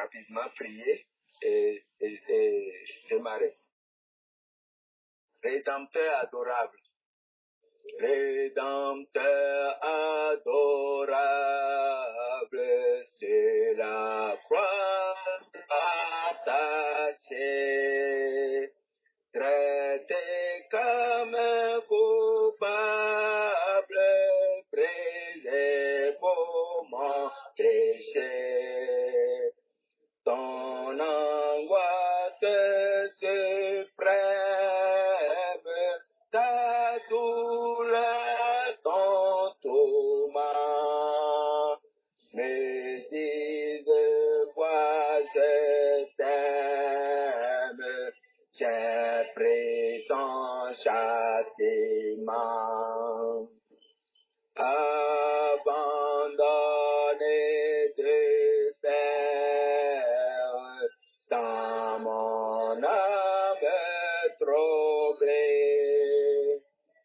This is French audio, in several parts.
rapidement prier et démarrer. Rédempteur adorable. Rédempteur adorable, c'est la croix attachée, traité comme coupable, brisé pour mon péché. Ton angoisse suprême, ta douleur, ton tourment, me disent quoi je t'aime, j'ai pris ton châtiment. Abandonné de faire dans mon âme troublée,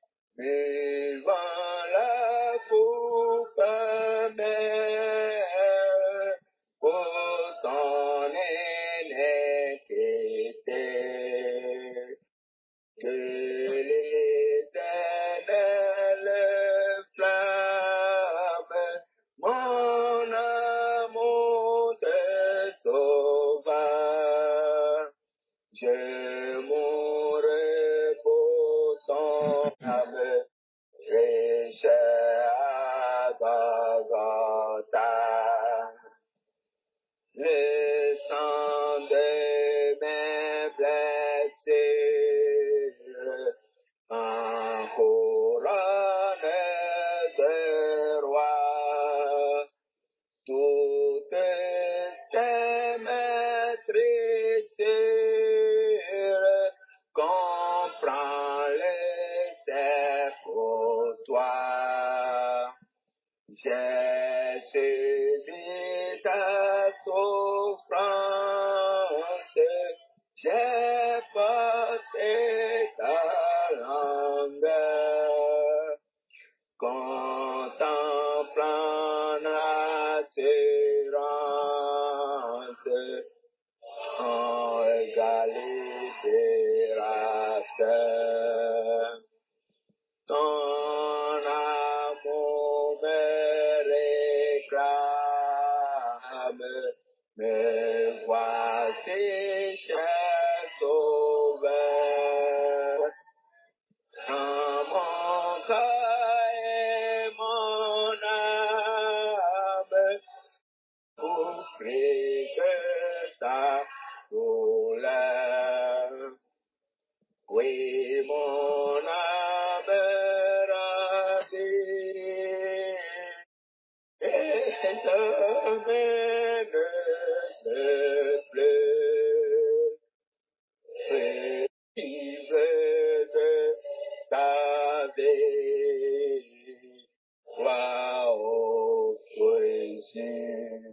buvant la coupe amère pour ton iniquité. Que l'éternelle flamme, mon amour te sauva. Je mourrai pour ton âme, riche à Golgotha. Le sang de mes blessures, en couronne de roi, toutes tes maîtresses, comprends-les, c'est pour toi. J'ai subi ta souffrance, j'ai porté ta longueur, contemplant l'assurance, en égalité libérateur. Ton amour me réclame, me voici, cher sauveur. Dans mon cœur et mon âme, oublie que ta douleur. Oui, mon âme ravie, et je mène plus. Vive de ta vie, gloire au Jésus.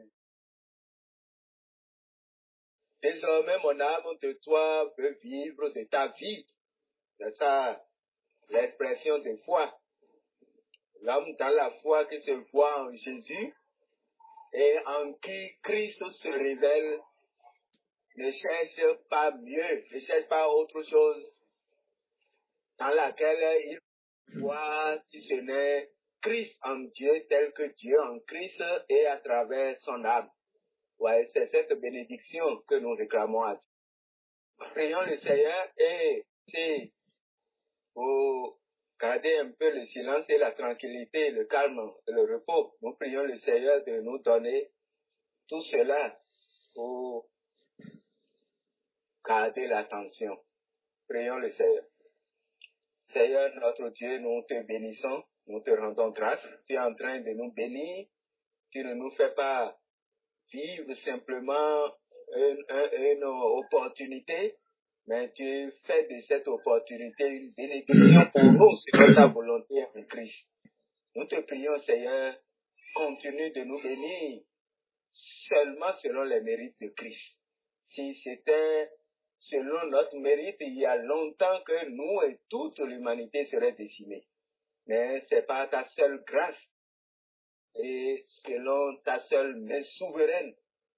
Désormais, mon âme de toi veut vivre de ta vie. C'est ça l'expression de foi. L'homme dans la foi qui se voit en Jésus et en qui Christ se révèle ne cherche pas mieux, ne cherche pas autre chose dans laquelle il voit si ce n'est Christ en Dieu tel que Dieu en Christ et à travers son âme. Ouais, c'est cette bénédiction que nous réclamons à Dieu. Prions le Seigneur et c'est pour garder un peu le silence et la tranquillité, le calme et le repos. Nous prions le Seigneur de nous donner tout cela pour garder l'attention. Prions le Seigneur. Seigneur notre Dieu, nous te bénissons, nous te rendons grâce. Tu es en train de nous bénir. Tu ne nous fais pas vivre simplement une opportunité, mais tu fais de cette opportunité une bénédiction pour nous selon ta volonté en Christ. Nous te prions, Seigneur, continue de nous bénir seulement selon les mérites de Christ. Si c'était selon notre mérite, il y a longtemps que nous et toute l'humanité seraient décimés. Mais c'est par ta seule grâce et selon ta seule main souveraine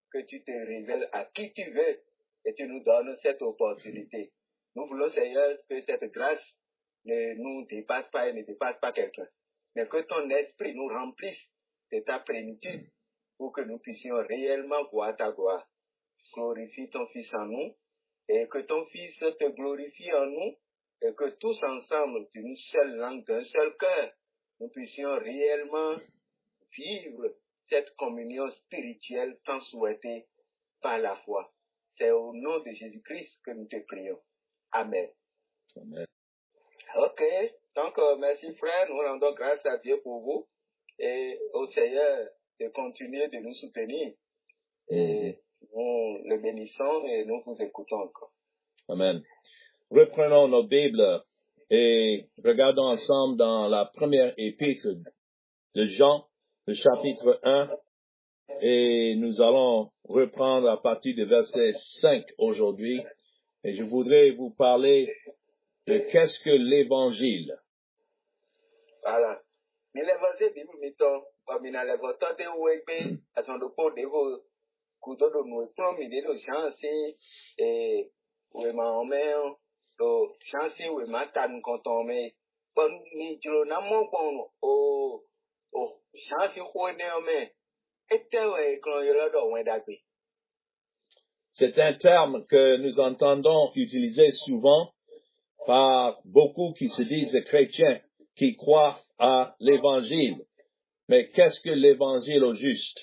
que tu te révèles à qui tu veux et tu nous donnes cette opportunité. Nous voulons, Seigneur, que cette grâce ne nous dépasse pas et ne dépasse pas quelqu'un, mais que ton esprit nous remplisse de ta plénitude pour que nous puissions réellement voir ta gloire. Glorifie ton Fils en nous et que ton Fils te glorifie en nous et que tous ensemble, d'une seule langue, d'un seul cœur, nous puissions réellement vivre cette communion spirituelle tant souhaitée par la foi. C'est au nom de Jésus-Christ que nous te prions. Amen. Amen. Ok, donc merci frère, nous rendons grâce à Dieu pour vous et au Seigneur de continuer de nous soutenir. Et nous le bénissons et nous vous écoutons encore. Amen. Reprenons nos Bibles et regardons ensemble dans la première épître de Jean, le chapitre 1, et nous allons reprendre à partir du verset 5 aujourd'hui. Et je voudrais vous parler de qu'est-ce que l'Évangile. Voilà. Mais l'évangile Bible mettons, comme il a l'évangile de Ouégbé, à son dépôt de vos couteaux de nous, comme il est de chance, et où est ma mère, de chance, où est ma tante quand on met, bon, ni tu n'as mon bon, oh, chance, où est né, mais, et t'es, ouais, quand il y a là, ouais, d'accord. C'est un terme que nous entendons utiliser souvent par beaucoup qui se disent chrétiens, qui croient à l'Évangile. Mais qu'est-ce que l'Évangile au juste?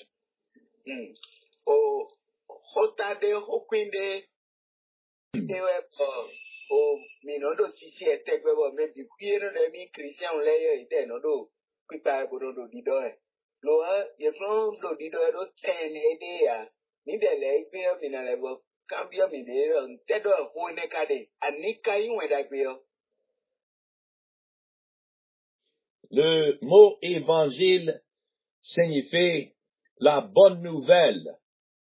Oh, hotade, hokwinde, minodo sisi etegbe bo me bi kuye no mi Christian le ide no do kupa bodo do dido e lo ye from do dido do ten ede ya ni de le gbe mi na le bo cambio mi de tedo ho ne kade anika yin da gbe o. Le mot évangile signifie la bonne nouvelle.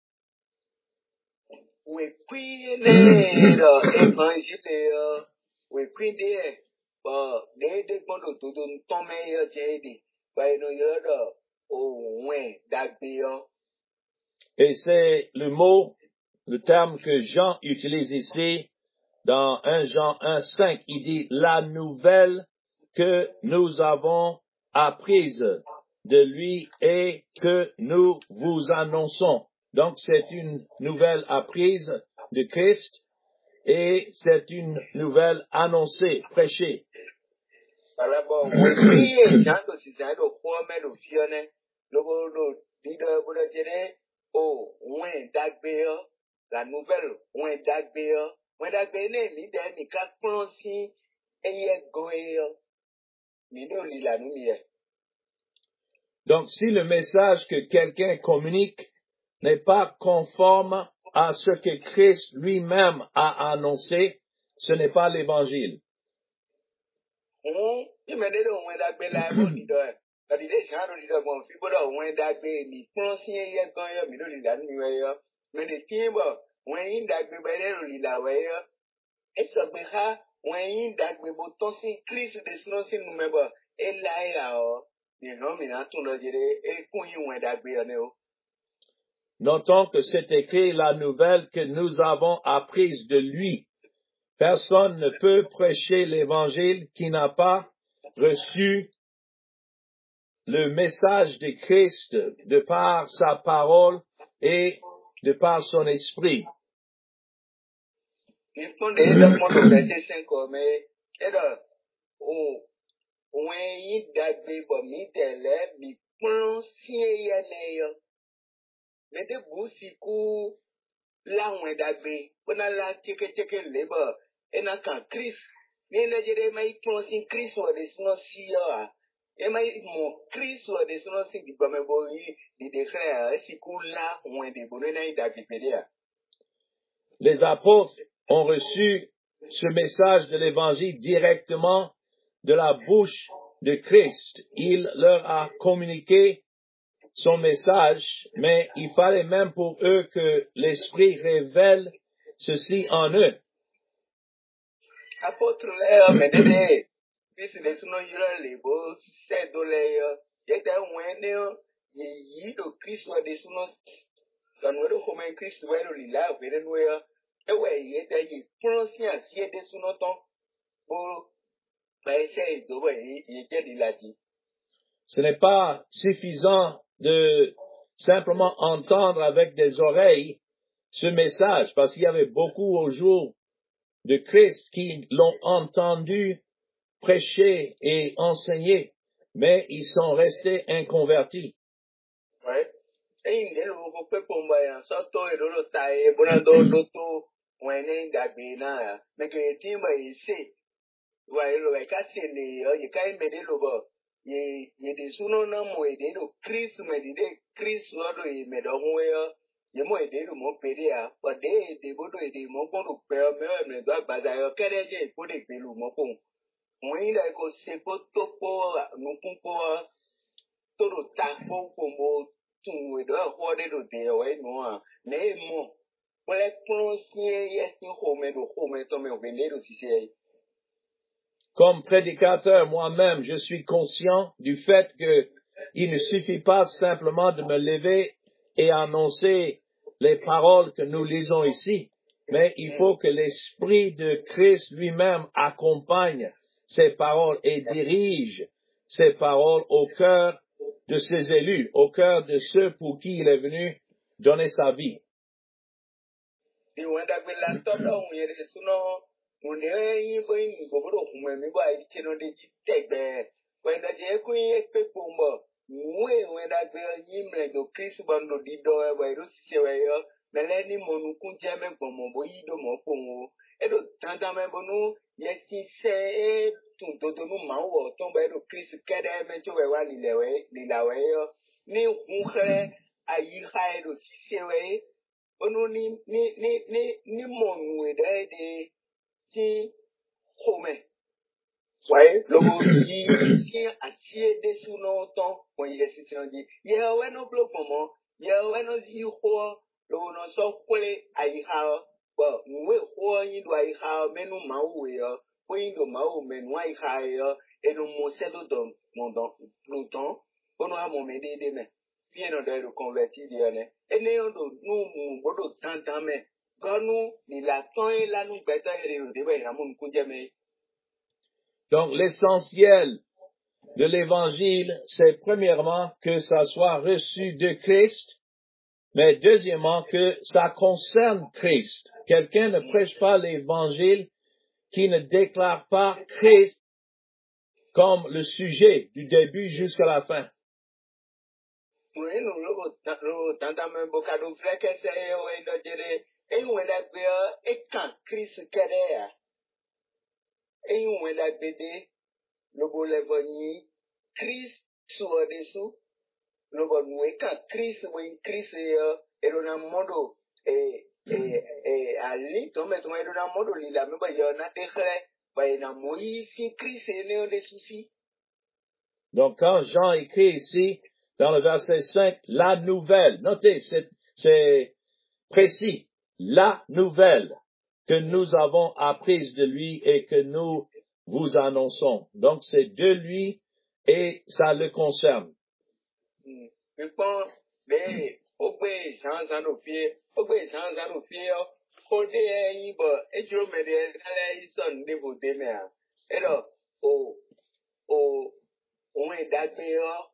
We kuye ne do évangile we kuye de de gbondo to do nton me yo je de ba no yo do ohun da gbe o. Et c'est le mot, le terme que Jean utilise ici dans 1 Jean 1,5. Il dit la nouvelle que nous avons apprise de lui et que nous vous annonçons. Donc c'est une nouvelle apprise de Christ et c'est une nouvelle annoncée, prêchée. Voilà, bon, oui, j'entends si c'est un point de fione, le leader pour le dire, oh, ouin d'agbéo, la nouvelle, ouin d'agbéo, leader, ni ka plonsi, eye goéo, ni do li la nou miye. Donc si le message que quelqu'un communique n'est pas conforme à ce que Christ lui-même a annoncé, ce n'est pas l'évangile. Il m'a dit, ouin d'agbé la bon leader. La leader, j'ai un leader, bon, fi bodo ouin d'agbé, ni plonsi, eye goéo, mi do li la nou miye. Mais le timbre, ouin d'agbé, ben, li la weyo. Et ça beha, ouin d'agbé, bon, ton si Christ de snon si nou meba, et la ya, ni non, mi nan ton lo dire, et kouyi ouin d'agbé, yo. Notons que c'est écrit la nouvelle que nous avons apprise de lui. Personne ne peut prêcher l'évangile qui n'a pas reçu le message de Christ de par sa parole et de par son esprit. Il faut le verset 5, mais, et là, ouin d'agbé, bon, mi tele, mi plon si yo. Mais de bousikou, la ouin d'agbé, on a la teke leba, et na kan Christ, ni na jere ma plon si Christ ou de snon si yo, et ma mon Christ ou de snon si di bame bo yi, di déclare, et si kou la ouin de boné na yi d'agbé pédéa. Les apôtres ont reçu ce message de l'évangile directement de la bouche de Christ. Il leur a communiqué son message, mais il fallait même pour eux que l'Esprit révèle ceci en eux. Apôtre là, mais de Christ de snon yi le bo, c'est do le, y a ouin ne, yi do Christ ou de snon Quand nous avons Christ, nous avons là, nous avons et ouais, il est allé prononcer un ciel de sous notre temps pour essayer de voir, il était de la dit. Ce n'est pas suffisant de simplement entendre avec des oreilles ce message, parce qu'il y avait beaucoup au jour de Christ qui l'ont entendu prêcher et enseigner, mais ils sont restés inconvertis. Ouais. Et il est le peu pour moi, en sortant et le taille, bon, d'auto, ou un indabina, mais que les teams ici, ouais, le cassé les, il y a quand même des lobos. Il y a des sous-noms, et des Christ, mais des Christ, mais dans moi, il y a moins de mon pédia, pas des bodos et des mon bon père, mais doit basailler, quel est le pour des pélous, mon pont. Moi, il a que c'est pas tout pour, nous pour, tout le temps, pour moi, tout le monde, pour des dotés, ouais, non, mais moi, pour les prononcer, yes, il faut mettre au home, et tomber au venir aussi, c'est. Comme prédicateur moi-même, je suis conscient du fait que il ne suffit pas simplement de me lever et annoncer les paroles que nous lisons ici, mais il faut que l'Esprit de Christ lui-même accompagne ces paroles et dirige ces paroles au cœur de ses élus, au cœur de ceux pour qui il est venu donner sa vie. Si on a fait la tête, on y est souvent, on est un peu, mais quoi, il tient des têtes, quand on a dit qu'on y est fait pour moi, moi, on a fait un hymne de Christ, bando dido, ouais, aussi, ouais, mais là, ni mon coup, jamais pour mon boy, de mon pont, et de tant même pour nous, yes, si c'est, tout, nous, mao, tomber de Christ, qu'elle est, mais tu vois, l'ila, ouais, ni, on crée, aïe, aussi, c'est, ouais, ono ni monu de ti home ouais logo si asie de suno ton on y est si on dit ya ouais no bloc moment ya ouais no si ho lo no so kwele ai ha ba we ho yin do ai ha menu ma we yo ko yin do ma o menu ai ha yo e no mo se do don mon don pluton ono a mo me de me bien on doit reconvertir bien et néo do nous bodo tant mais quand nous la temps et là nous bêta et de ben na mon kunje me. Donc l'essentiel de l'évangile, c'est premièrement que ça soit reçu de Christ, mais deuxièmement que ça concerne Christ. Quelqu'un ne prêche pas l'évangile qui ne déclare pas Christ comme le sujet du début jusqu'à la fin. Oui, nous le tant même beaucoup de frères que c'est ouais de dire et on a bien et quand Christ qu'est et on a bien le bon l'évangile Christ sur dessous le bon ouais quand Christ oui Christ et le monde et ali to me to me le monde li la me ba yo na te frère ba na Moïse Christ est né des soucis. Donc quand Jean écrit ici dans le verset 5, la nouvelle, notez, c'est précis, la nouvelle que nous avons apprise de lui et que nous vous annonçons. Donc c'est de lui et ça le concerne. Je pense, mais, au pays, sans en offrir, au dé, et je me dis, allez, ils sont niveau des mers. Et là, on est d'accord,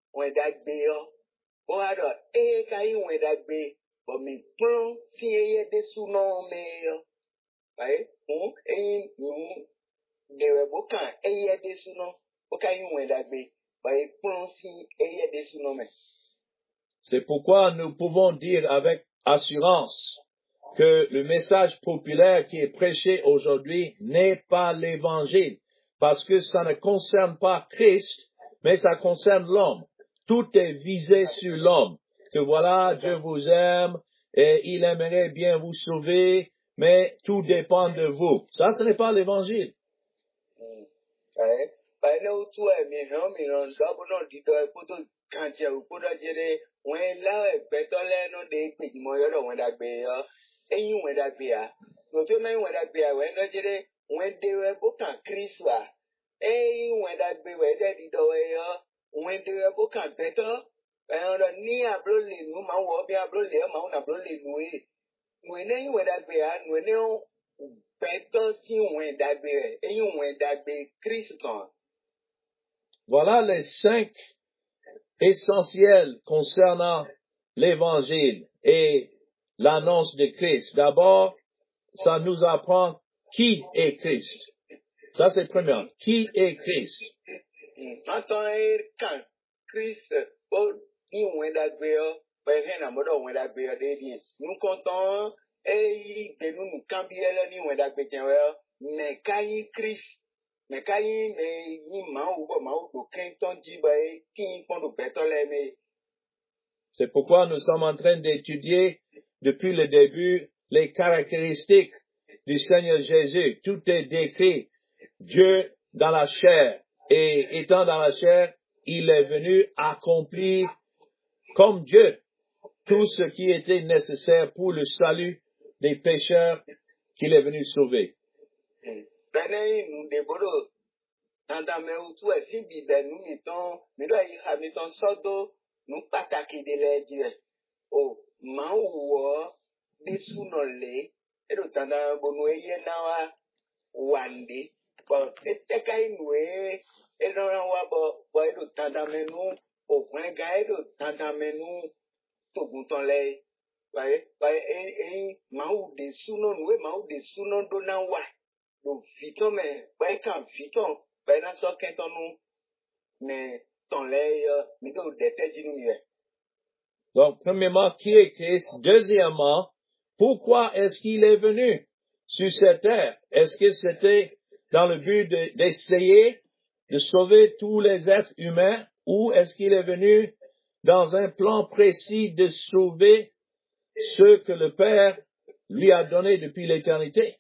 alors, et quand on est d'accord, bon, mais, plan, si il y a des sous-noms, mais, ouais, et, de beaucoup, et il y a des sous-noms, quand on est d'accord, ouais, plan, si, et il y a des sous-noms, mais. C'est pourquoi nous pouvons dire avec assurance que le message populaire qui est prêché aujourd'hui n'est pas l'évangile, parce que ça ne concerne pas Christ, mais ça concerne l'homme. Tout est visé sur l'homme. Que voilà, Dieu vous aime et il aimerait bien vous sauver, mais tout dépend de vous. Ça, ce n'est pas l'évangile. Ni ablo le nu ma wo bi ablo le ma una ablo le nu e. Nu ne yin we dagbe a nu ne o peto si we dagbe e yin we dagbe Christ. Voilà les 5 essentiels concernant l'évangile et l'annonce de Christ. D'abord, ça nous apprend qui est Christ. Ça, c'est premier. Qui est Christ? Christ, nous comptons et nous cambions ni mais quand Christ, mais quand c'est pourquoi nous sommes en train d'étudier depuis le début les caractéristiques du Seigneur Jésus. Tout est décrit. Dieu dans la chair. Et étant dans la chair, il est venu accomplir comme Dieu tout ce qui était nécessaire pour le salut des pécheurs qu'il est venu sauver. Donc, premièrement, qui est Christ? Deuxièmement, pourquoi est-ce qu'il est venu sur cette terre? Est-ce que c'était dans le but d'essayer de sauver tous les êtres humains ou est-ce qu'il est venu dans un plan précis de sauver ceux que le Père lui a donnés depuis l'éternité?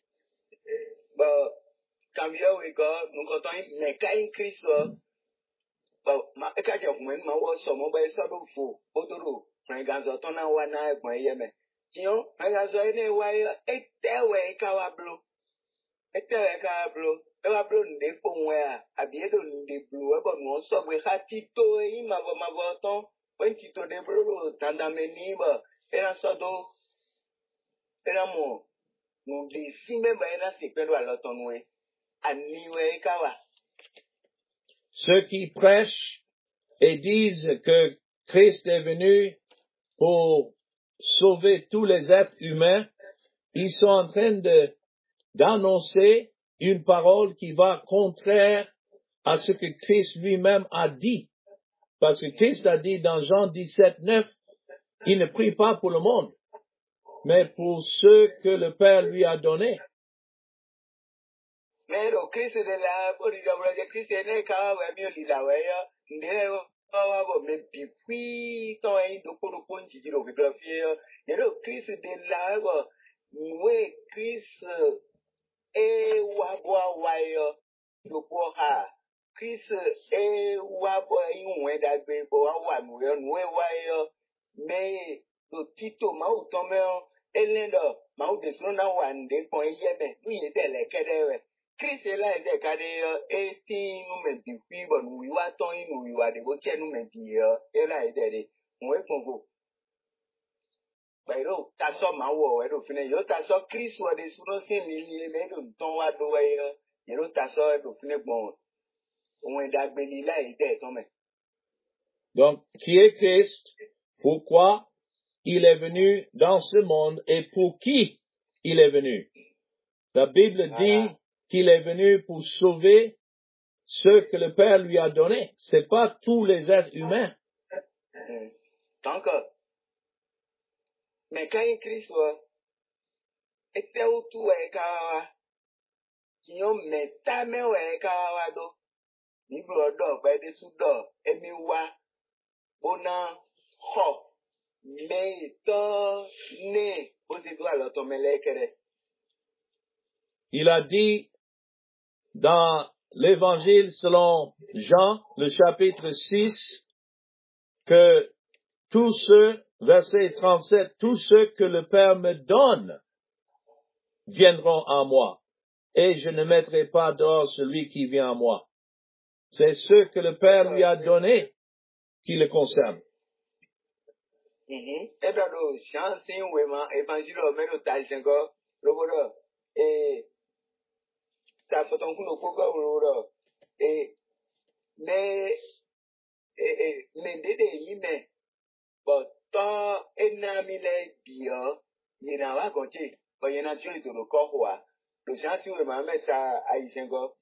Ceux qui prêchent et disent que Christ est venu pour sauver tous les êtres humains, ils sont en train d'annoncer une parole qui va contraire à ce que Christ lui-même a dit. Parce que Christ a dit dans Jean 17:9, il ne prie pas pour le monde, mais pour ceux que le Père lui a donnés. Donc, qui est Christ? Pourquoi il est venu dans ce monde et pour qui il est venu? La Bible dit qu'il est venu pour sauver ceux que le Père lui a donnés. C'est pas tous les êtres humains. Donc, mais quand Christ était autour de qui ont metame do ni brodo ba de sudo emiwa bona ho me to ne osidu aloto melekere. Il a dit dans l'évangile selon Jean, le chapitre 6, que tous ceux, verset 37, tous ceux que le Père me donne viendront à moi, et je ne mettrai pas dehors celui qui vient à moi. C'est ceux que le Père lui a donné qui le concerne. Et dans le chance, vraiment, évangile, mais le taïsengo, le voilà, et ça fait un coup de coca, voilà, et, mais, dédé, mais, bon, tant, et n'a mis les biens, il n'a pas compté, bon, il y en a tué de le corps, le chance, vraiment, mais ça, aïsengo.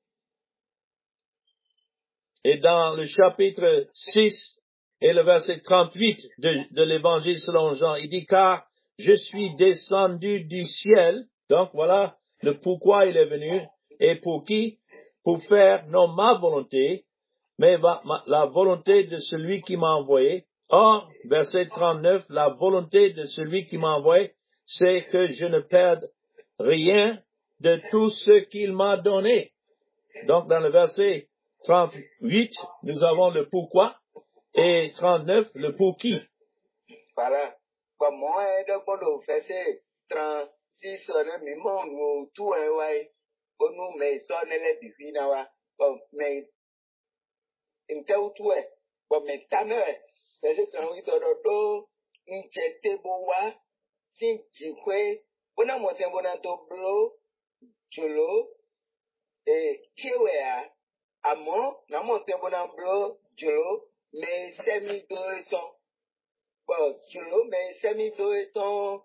Et dans le chapitre 6 et le verset 38 de l'évangile selon Jean, il dit, car je suis descendu du ciel. Donc voilà le pourquoi il est venu et pour qui? Pour faire non ma volonté, mais la volonté de celui qui m'a envoyé. Or, verset 39, la volonté de celui qui m'a envoyé, c'est que je ne perde rien de tout ce qu'il m'a donné. Donc, dans le verset 38, nous avons le pourquoi, et 39, le pour qui. Voilà. Bon, moi, donc, le verset 36, mi mon, tout est, ouais. Bon, nous, mais, ça, n'est pas difficile, ouais. Bon, mais, intel, tout est. Bon, mais, ta mère, verset 38, injecté, bon, ouais, si, jikwe, bon, moi, c'est bon, to blo, chulo, et, kiwea, amon, moi, c'est bon, blo, chulo, mais, semi, deux, son. Bon, chulo, mais semi deux ton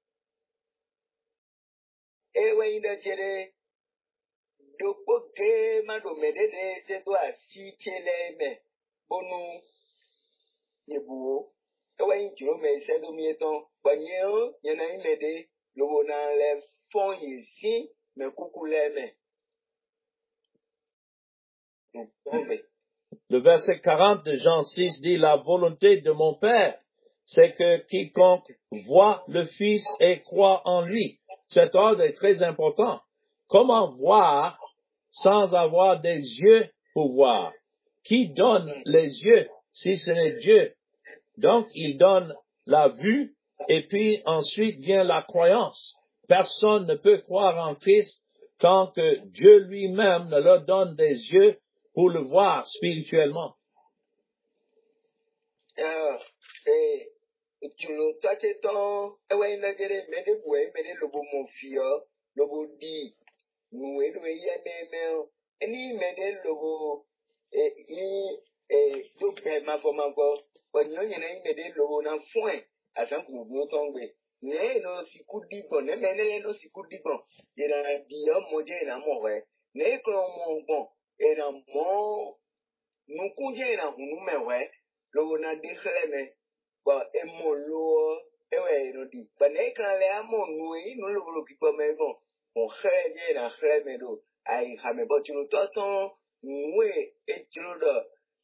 ewe inde chere dokpo ke mado medede se to asi chele me bonu yebuo ewe chulo me se do mi ton banyo yana imede lobo na le fon yisi me kukule me. Le verset 40 de Jean 6 dit, la volonté de mon Père, c'est que quiconque voit le Fils et croit en lui. Cet ordre est très important. Comment voir sans avoir des yeux pour voir? Qui donne les yeux si ce n'est Dieu? Donc, il donne la vue et puis ensuite vient la croyance. Personne ne peut croire en Christ tant que Dieu lui-même ne leur donne des yeux pour le voir spirituellement. Chulo tache ton ewe inde chere mede bue mede lobo mon fio lobo di nuwe do ye me eni mede lobo do pe ma fo onyo nyina mede lobo na fuen asan ku bi otongbe ne no sikudi bon ne mene no sikudi bon ira biyo moje na mo we ne kro mo bon era mo nukunje na hunu mewe lobo na di chleme ba emolo ewe no di ba ne kan le amo nuwe no lobo ki pa me bon on khreje na chleme do ai hame bo tunu toton nuwe etiro do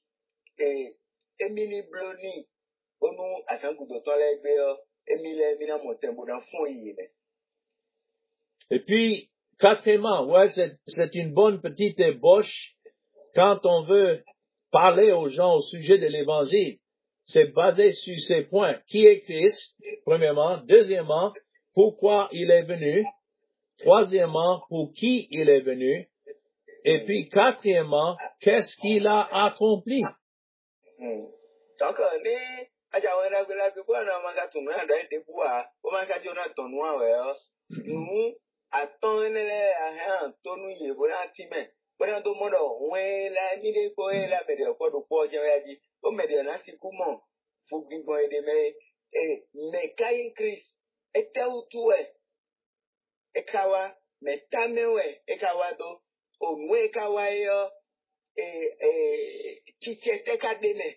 emini bloni onu asangu do ton le gbe o emile mina mo tembo na fon yi ne. Et puis, quatrièmement, ouais, c'est une bonne petite ébauche quand on veut parler aux gens au sujet de l'évangile. C'est basé sur ces points. Qui est Christ? Premièrement. Deuxièmement, pourquoi il est venu? Troisièmement, pour qui il est venu? Et puis, quatrièmement, qu'est-ce qu'il a accompli? Donc, ne ajawe na gbe la gbe bo na ma ka tunu na do de bua o ma ka jo na tonu awe o nu aton le ahan tonu ye bo na ti me bo na do mo do we la ni de ko e la be de ko do po je ya ji o me de na si ku mo fu gbigbo ede me kai Christ e te utu e kawa me tamewe e kawa do o nwe kawa yo chichete ka de me.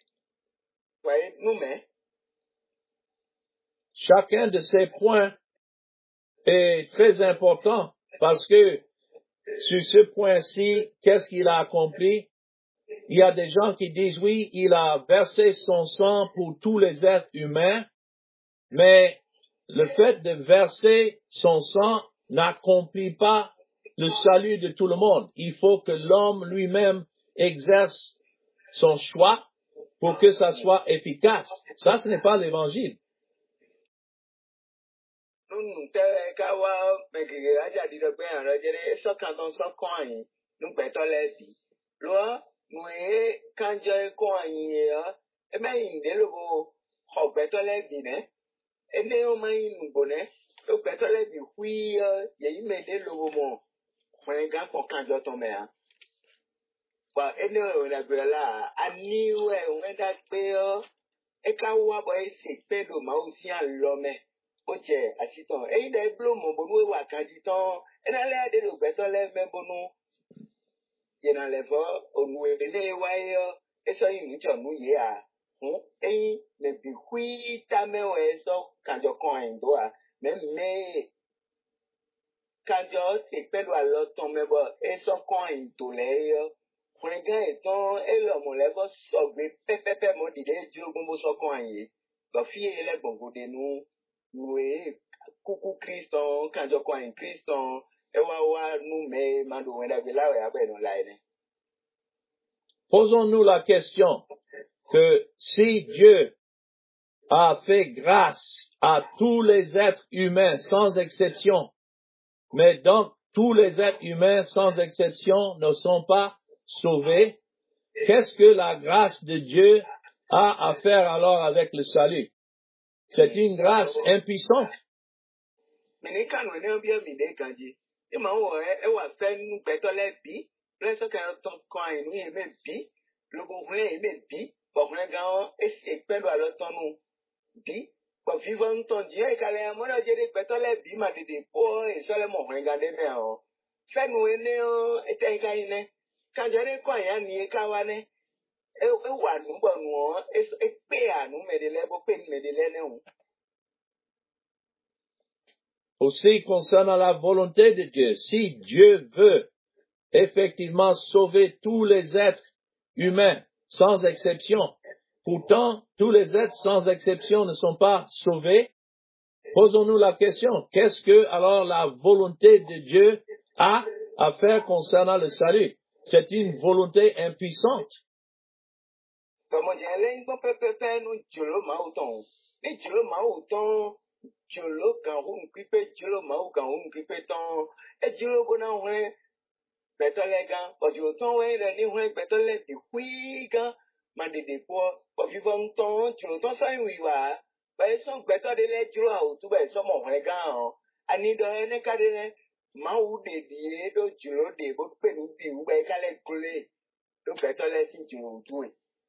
Chacun de ces points est très important parce que sur ce point-ci, qu'est-ce qu'il a accompli? Il y a des gens qui disent oui, il a versé son sang pour tous les êtres humains, mais le fait de verser son sang n'accomplit pas le salut de tout le monde. Il faut que l'homme lui-même exerce son choix pour que ça soit efficace. Ça, ce n'est pas l'évangile. Betole Bine, and they are my bonnet, so Betole be we, ye made a logo more when I got for Canjotomea. But anyway, I knew when that bill, a cow boy sick, Pedro Mausian Lome, Oche, Asiton, ain't they bloom on Bono, Canditon, and I let it better let Membono. Yena level on where they wire, it's a unit of New Year. Eh, maybe we tame so can your coin do me can just take pedal a lot to me, but it's a coin to lay. When a guy don't elo level so great pepe mo di de jogo so coin, but fear level go de no cuckoo Christon, can your coin Christon, ewa no me mando when I will allow a line. Posons-nous la question que si Dieu a fait grâce à tous les êtres humains sans exception, mais donc tous les êtres humains sans exception ne sont pas sauvés, qu'est-ce que la grâce de Dieu a à faire alors avec le salut? C'est une grâce impuissante. But vivant ton Dieu, calé, moi, j'ai des pétoles, bima, des pots, et seulement, regardez, mais, fait nous, et t'es caïne, quand j'ai quoi, y'a ni kawane, et ouah, nous, bon, nous, et péa, nous, mais des lèvres, mais des lèvres, Aussi concernant la volonté de Dieu, si Dieu veut effectivement sauver tous les êtres humains sans exception, pourtant tous les êtres sans exception ne sont pas sauvés, posons-nous la question, qu'est-ce que alors la volonté de Dieu a à faire concernant le salut? C'est une volonté impuissante. Comme on dit, elle nous, Dieu, mauton, mais Dieu, mauton, Dieu, quand on pipe, Dieu, mau, quand on pipe, ton, et Dieu, bon, ouais, better les gars, parce que ton, ouais, les ouais, better les, oui, gars, man, des poids, parce que vivant ton, tu le ton, ça, oui, va, bah, ils sont better de les Dieu, tout, bah, ils sont mon vrai gars, à ni de rien, qu'à des, mau, des dieux, de Dieu, des beaux pénoutis, ou, bah, qu'à les couler, donc, better les, si Dieu, tout,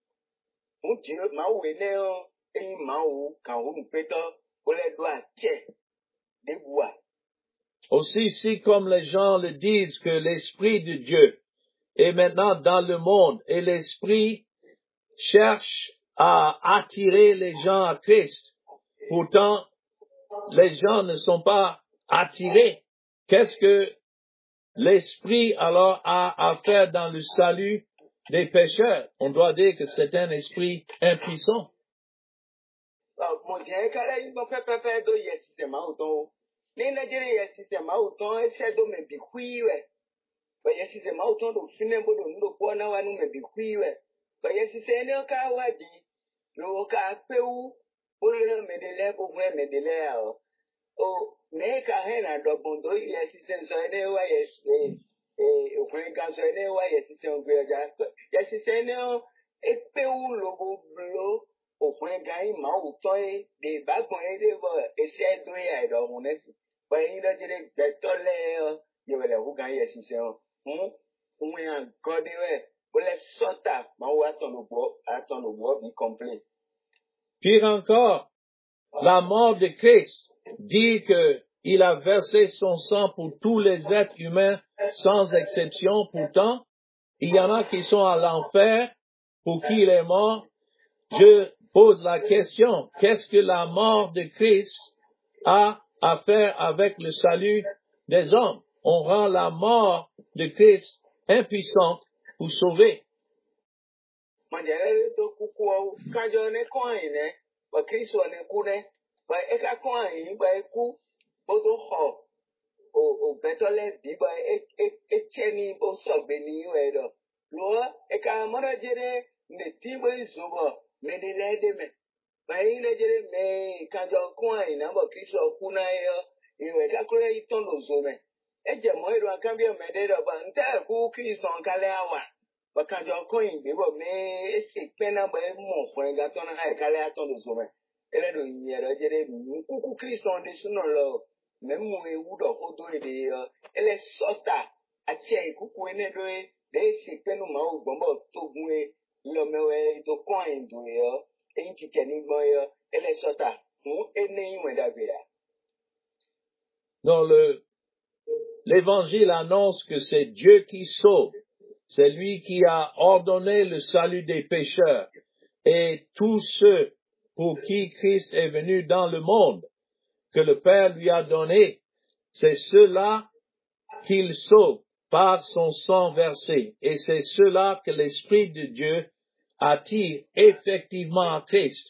Dieu, mau, et mau, quand on peut, on les doit, tiens, des bois. Aussi, si comme les gens le disent que l'Esprit de Dieu est maintenant dans le monde et l'Esprit cherche à attirer les gens à Christ, pourtant les gens ne sont pas attirés. Qu'est-ce que l'Esprit alors a à faire dans le salut des pécheurs? On doit dire que c'est un esprit impuissant. Mon Dieu, quand il m'a fait de yes, c'est ma auton. Les Nigériens, c'est ma auton, et c'est de me biquille. But yes, c'est ma auton, de finir, de nous, pour nous, nous me biquille. But yes, c'est un cas wadi. Le cas peu, pour le médélé, pour le médélé. Oh, mais quand il a de bon dos, yes, c'est un ouais, yes, et au point quand c'est un ouais, yes, c'est un peu déjà. Yes, c'est un, et peu, le bleu. Au point gain, mau toy, des bagons et des voix, et c'est doué à l'homme, on est. Ben, il a dit que tolère, il y avait la roue gagne, si c'est un, on est un godé, pour les sorta, mau attendre au bois, bi complet. Pire encore, la mort de Christ dit que il a versé son sang pour tous les êtres humains sans exception. Pourtant, il y en a qui sont à l'enfer pour qui il est mort. Je pose la question, qu'est-ce que la mort de Christ a à faire avec le salut des hommes? On rend la mort de Christ impuissante pour sauver. ele do nyere jere kuku Kristo de suno lo memu e wudo hodo de ele sota atie kuku ene do de si penu ma o gbombo togun e lo mewe to coin do e nkike ni gbo ele sota fún ene iwe dabira. Dans l'Évangile annonce que c'est Dieu qui sauve. C'est lui qui a ordonné le salut des pécheurs. Et tous ceux pour qui Christ est venu dans le monde, que le Père lui a donné, c'est ceux-là qu'il sauve par son sang versé. Et c'est ceux-là que l'Esprit de Dieu attire effectivement à Christ.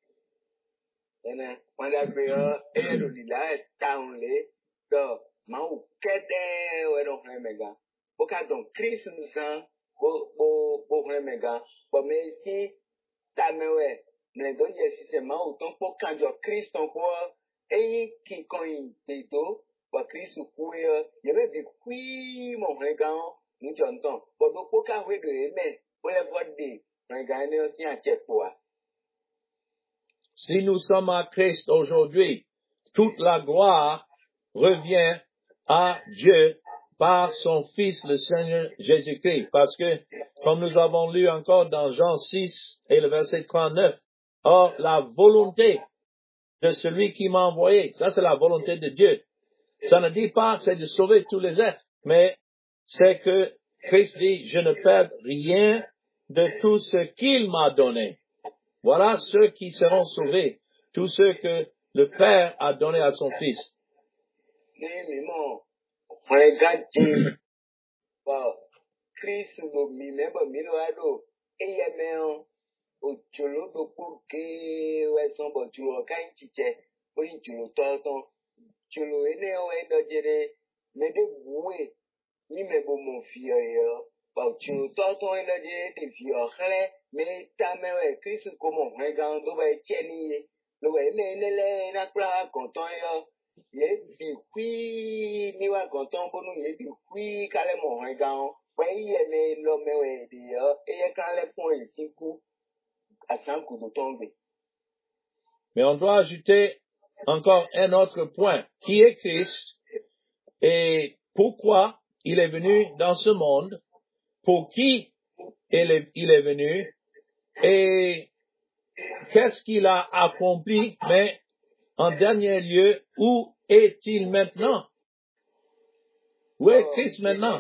Si nous sommes à Christ aujourd'hui, toute la gloire revient à Dieu par son Fils, le Seigneur Jésus-Christ. Parce que, comme nous avons lu encore dans Jean 6 et le verset 39, or la volonté de celui qui m'a envoyé, ça c'est la volonté de Dieu. Ça ne dit pas c'est de sauver tous les êtres, mais c'est que Christ dit, je ne perds rien de tout ce qu'il m'a donné. Voilà ceux qui seront sauvés, tous ceux que le Père a donné à son Fils. Mais on doit ajouter encore un autre point. Qui est Christ et pourquoi il est venu dans ce monde? Pour qui il est venu? Et qu'est-ce qu'il a accompli? Mais en dernier lieu, où est-il maintenant? Où est Christ maintenant?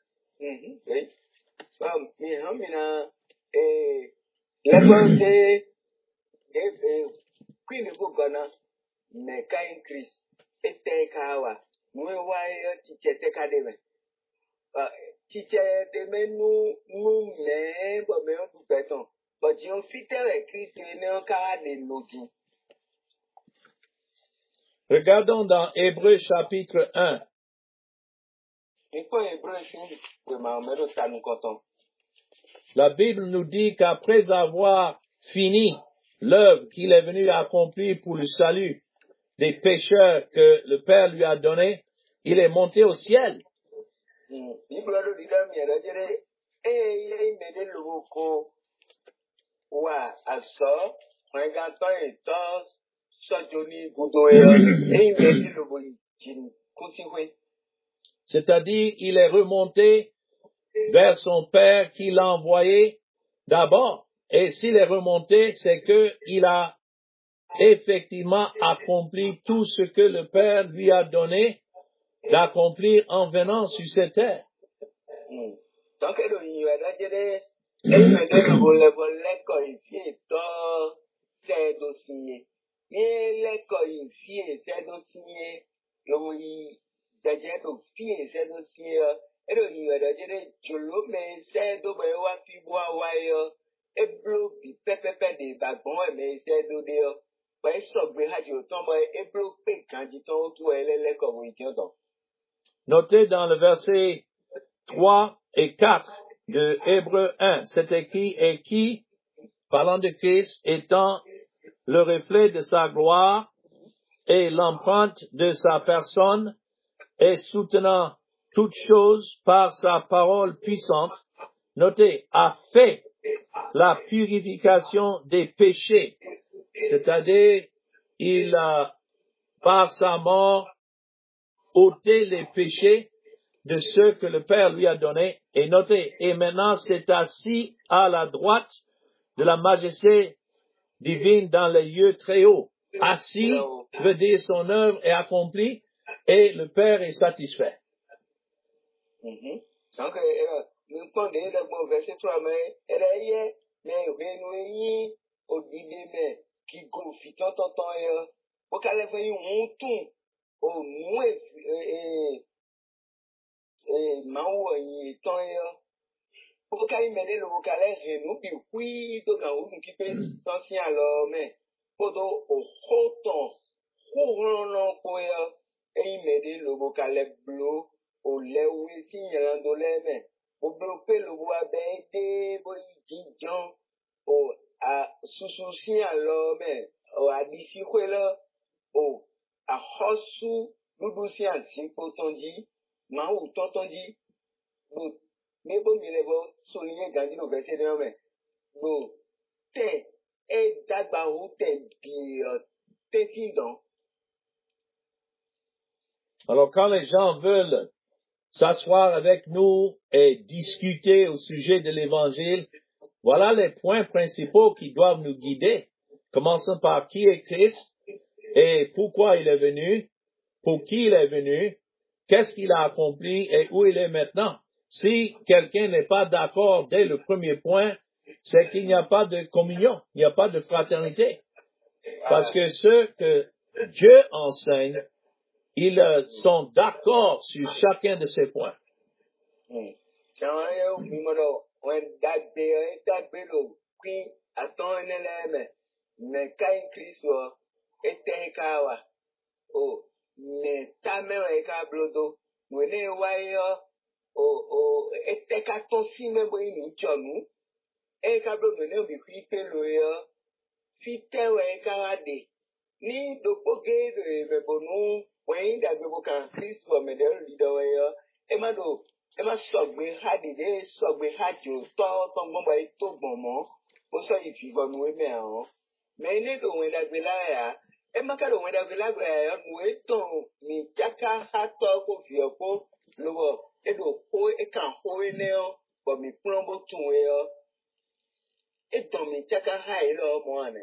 Regardons dans Hébreux chapitre 1. La Bible nous dit qu'après avoir fini l'œuvre qu'il est venu accomplir pour le salut des pécheurs que le Père lui a donné, il est monté au ciel. C'est-à-dire, il est remonté vers son Père qui l'a envoyé d'abord. Et s'il est remonté, c'est qu'il a effectivement accompli tout ce que le Père lui a donné d'accomplir en venant sur cette terre. Notez dans le verset 3 et 4 de Hébreux 1, c'est écrit, et qui, parlant de Christ, étant le reflet de sa gloire et l'empreinte de sa personne, et soutenant toutes choses par sa parole puissante, notez, a fait la purification des péchés, C'est-à-dire, il a, par sa mort, ôté les péchés de ceux que le Père lui a donnés. Et notez, et maintenant c'est assis à la droite de la majesté divine dans les lieux très hauts. Assis veut dire son œuvre est accomplie et le Père est satisfait. Donc, nous prenons le verset 3, mais elle est, mais renouée, au dîner, mais qui gonfle tant, pour qu'elle ait un ton, au moins, maou, et tant, pour qu'elle mène le vocal, renou, puis oui, donc, on qui peut t'ancien alors, mais, pour au haut ton, courant, pour et il mène le vocal bleu, au lait, oui, si, il y a un dollar, mais, au bloquer le bois, ben, des, bon, il au, à, sous-souci, alors, mais, au, à d'ici, quoi, là, au, à hossou, doudou, si, pour ton dit, ma ou, ton dit, bon, mais bon, il est bon, souligner, gagner le verset de l'homme, bon, t'es, et d'agbarou, t'es, t'es, fidon. Alors, quand les gens veulent s'asseoir avec nous et discuter au sujet de l'Évangile, voilà les points principaux qui doivent nous guider. Commençons par qui est Christ et pourquoi il est venu, pour qui il est venu, qu'est-ce qu'il a accompli et où il est maintenant. Si quelqu'un n'est pas d'accord dès le premier point, c'est qu'il n'y a pas de communion, il n'y a pas de fraternité. Parce que ceux que Dieu enseigne, ils sont d'accord sur chacun de ces points. Ni dopoge de bonu wen da gbe kan Christ for me der lido yo e ma sogbe hadi de sogbe hajo to gbon ba to gbon mo o so ifi go nu me an me ne do wen da gbe la ya e ma ka do wen da gbe la gbe ya nu e to mi jaka ha to ko fi opo lowo e do ko e kan ho ne o bo mi plombo tun e yo e to mi jaka ha e lo mo ane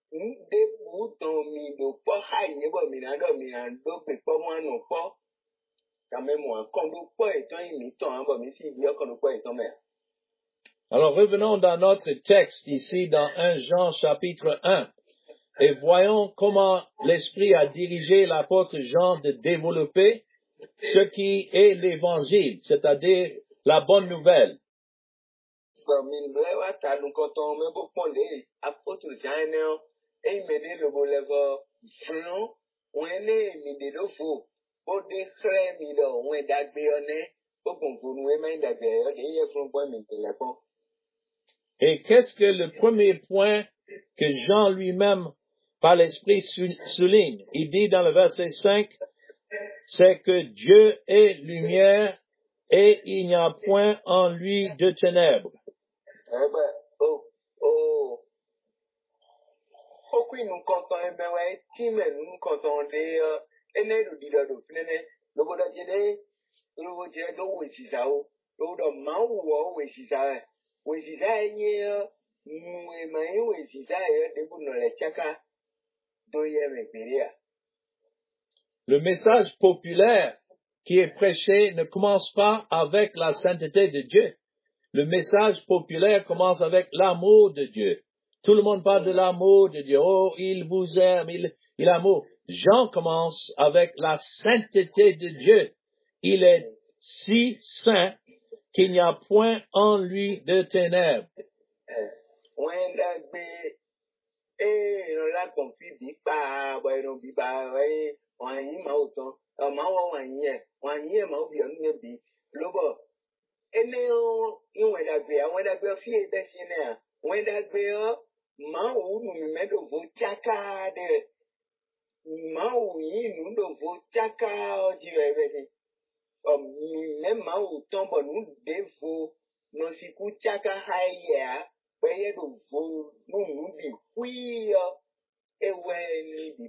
Alors revenons dans notre texte ici dans 1 Jean chapitre 1 et voyons comment l'Esprit a dirigé l'apôtre Jean de développer ce qui est l'Évangile, c'est-à-dire la bonne nouvelle. Et qu'est-ce que le premier point que Jean lui-même, par l'Esprit, souligne? Il dit dans le verset 5, c'est que Dieu est lumière et il n'y a point en lui de ténèbres. Le message populaire qui est prêché ne commence pas avec la sainteté de Dieu. Le message populaire commence avec l'amour de Dieu. Tout le monde parle de l'amour de Dieu. Oh, il vous aime, il amour. Jean commence avec la sainteté de Dieu. Il est si saint qu'il n'y a point en lui de ténèbres.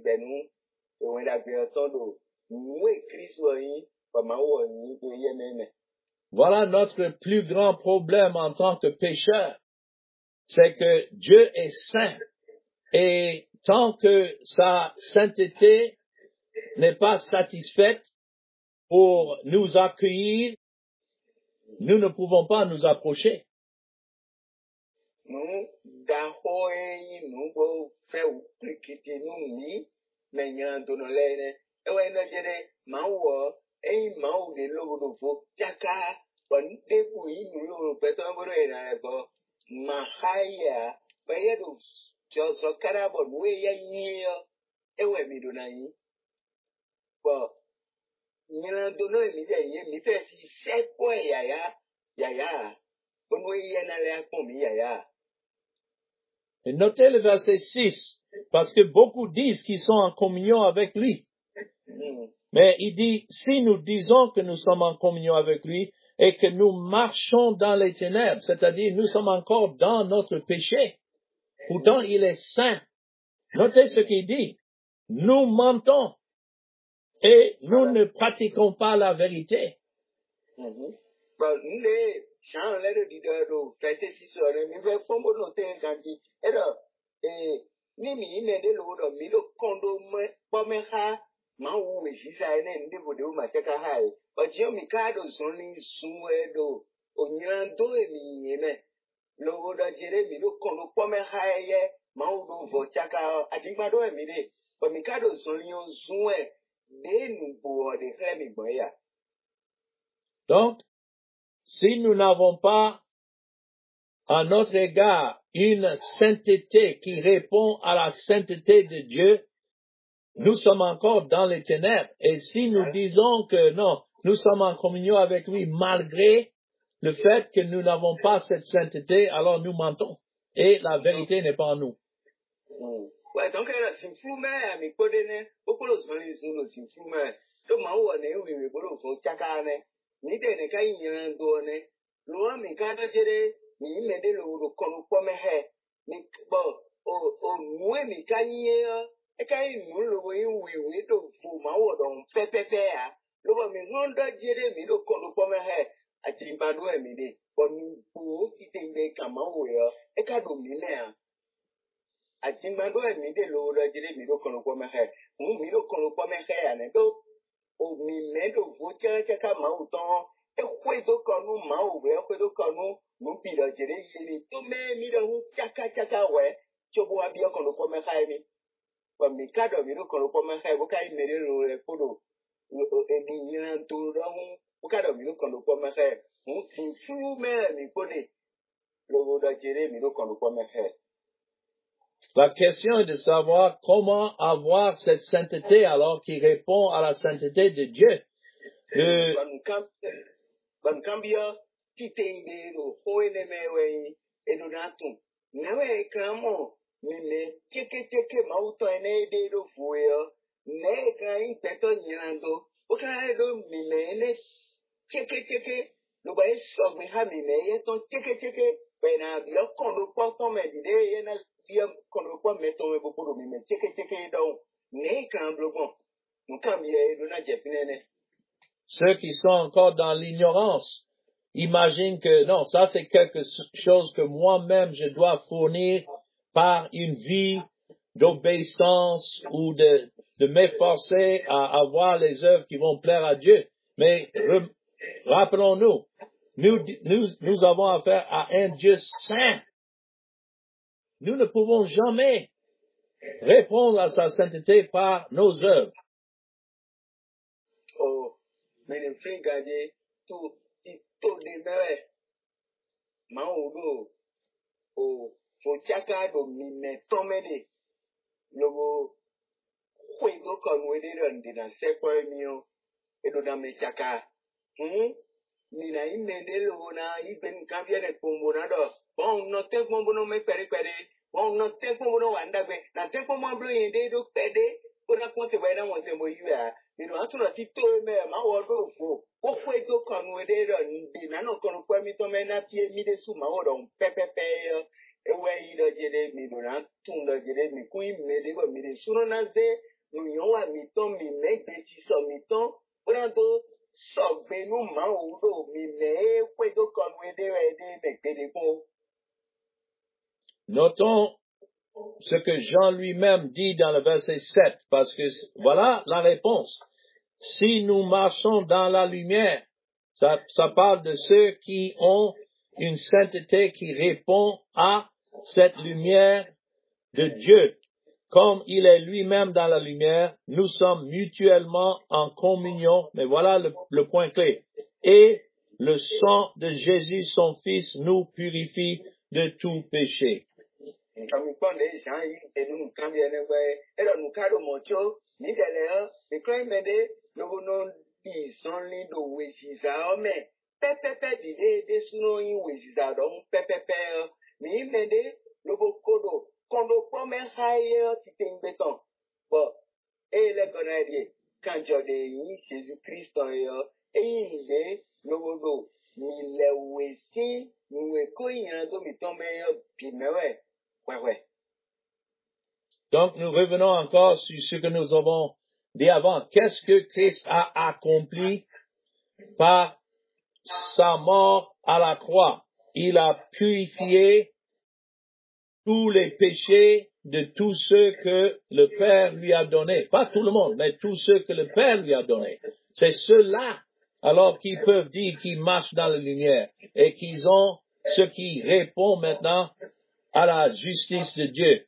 benu e wenda bien tondo nous Christ woni pa ma woni de yemene. Voilà notre plus grand problème en tant que pécheur. C'est que Dieu est saint. Et tant que sa sainteté n'est pas satisfaite pour nous accueillir, nous ne pouvons pas nous approcher. Nous dahoe nous go fait prikiti nous ni menyan donolene e wena jere mawo e mawo de logo do fo chaka bon de ku yi nous peto ngoro ina go mahaya bayedo so karabo we ya yi e we mi do na yi bo nyilan dono mi de yi mi fe si se ko ya bon we ya na le akon mi ya. Et notez le verset 6, parce que beaucoup disent qu'ils sont en communion avec lui. Mais il dit, si nous disons que nous sommes en communion avec lui et que nous marchons dans les ténèbres, c'est-à-dire nous sommes encore dans notre péché, pourtant il est saint. Notez ce qu'il dit. Nous mentons et nous ne pratiquons pas la vérité. But nle chan le di do verset 6 ore mi fe pombo no te kanti ero ni mi ne de lo do mi do kondo me po me ha ma wu we si sai ne ndi bo de ma te ka hai o ji o mi ka do sun ni sun e do onyan do e mi me lo go do jere mi do kondo po me ha ye ma wu do vo chaka adigba do e mi de o mi ka do sun ni o sun e de nu bo de kle mi gbo ya. Donc, si nous n'avons pas à notre égard une sainteté qui répond à la sainteté de Dieu, nous sommes encore dans les ténèbres. Et si nous disons que non, nous sommes en communion avec lui malgré le fait que nous n'avons pas cette sainteté, alors nous mentons. Et la vérité n'est pas en nous. Ouais, donc, c'est fou, mais, mi kodene, okolo soli suno si fou, mais, to ma wo ne wi mi bolo fo chaka ne, ni de ne kai nyan do ne, lo mi ka do jere, mi me de lo ro kono po me he, mi bo, o muwe mi ka nye, e kai nu lo wi do fo ma wo don pepepe ya, lo bo mi ngon do jere mi do kono po me he, a ti ba do e mi de, bo mi bo ti te de ka ma wo yo, e ka do mi ne ya. Atimando e mi de lo ra jire mi do kono ko me he mi do kono ko me he ane do o mi me do vo cha ka ma u ton e kwe do kono ma u we kwe do kono mu pi do jire yiri to me mi do hu cha ka we cho bo abi kono ko me he mi pa mi ka do mi do kono ko me he bo kai me de lo e podo e di nyan to do hu bo ka do mi do kono ko me he mu si fu me mi ko de lo do jire mi do kono ko me he. La question est de savoir comment avoir cette sainteté alors qui répond à la sainteté de Dieu. Ban cambia titende ro hoene mewe edonatum nawe kramo mine cheke mauto ene de do fuyo ne kai peto nyando o kai do mine ne cheke lo ba eso me ha mine ye ton cheke bena bio kondo poto me de ye na bio kondo po me to me bokoro mine cheke do ne kan blogon mon cambia edona jepinene. Ceux qui sont encore dans l'ignorance imaginent que non, ça c'est quelque chose que moi-même je dois fournir par une vie d'obéissance ou de m'efforcer à avoir les œuvres qui vont plaire à Dieu. Mais rappelons-nous, nous avons affaire à un Dieu saint. Nous ne pouvons jamais répondre à sa sainteté par nos œuvres. Mene finga de to de mewe ma odo o fo chaka do mine tomede logo kwedo kon wede rande na sekwa mio edo na me chaka mina imende logo na iben kambia ne pombo na do bon no te pombo no me pere bon no te pombo no wanda gbe na te pombo blo yende do pede o na konte ba na mo se mo yua atuna ti to me ma wo do fo o fo edo kan we de ro ndi na no kon kwa mi to me na tie mi de su ma wo do pepepe e we yi do jede mi do na tun do jede mi ku me de go mi de su no na ze nous yon à mi-temps, mi-mec, des petits sommes mi-temps, prendre, sauver nous, man, ou do, mi-mec, quoi, do, comme, des Notons ce que Jean lui-même dit dans le verset 7, parce que voilà la réponse. Si nous marchons dans la lumière, ça parle de ceux qui ont une sainteté qui répond à cette lumière de Dieu. Comme il est lui-même dans la lumière, nous sommes mutuellement en communion, mais voilà le point clé. Et le sang de Jésus, son Fils, nous purifie de tout péché. Comme il prend les gens, et nous cambions, et nous cadons mon cho, ni d'ailleurs, les crèmes m'aider, nous non, ils sont les deux, oui, si ça, mais, pépé, des sous oui, si ça, donc, pépé, mais m'aider, le beau codo, quand on prend mes rails, qui t'es béton. Bon, et les connaître, quand j'ai des Jésus-Christ, et il est, le beau, il est aussi, nous est coïn, donc, il tombe, puis, mais ouais. Ouais. Donc, nous revenons encore sur ce que nous avons dit avant. Qu'est-ce que Christ a accompli par sa mort à la croix? Il a purifié tous les péchés de tous ceux que le Père lui a donnés. Pas tout le monde, mais tous ceux que le Père lui a donnés. C'est ceux-là, alors qu'ils peuvent dire qu'ils marchent dans la lumière et qu'ils ont ce qui répond maintenant à la justice de Dieu.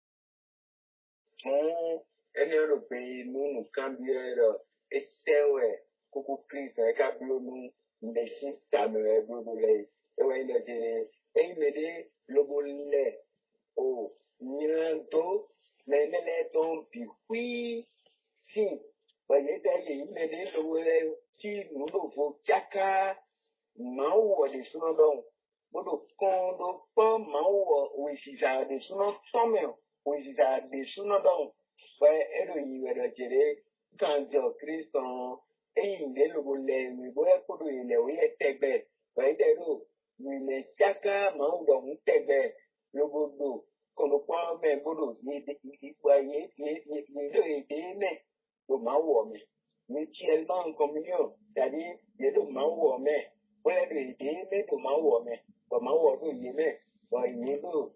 Le pays, nous cambions, et c'est ouais, coucou Christ, et nous, mais si ça me est brûlé, et ouais, il a dit, et il me dit, le boulet, oh, miranto, mais les ton, puis oui, si, voyez, il me dit, le boulet, si nous devons caca, maou, des sous-noms, bodo kondo pa mawo wisiza de suno someo wisiza de suno don fa ero yiwero jere kanjo Kristo eyinde lobole mi boya kodo ile oye tegbe fa idero mi le chaka mawo don tegbe lobodo kono pa me bodo ni de ipa ye do ede me do mawo me mutuellement en communion c'est-à-dire ye do mawo me boya do ede me do mawo me but my work is you make, but you do,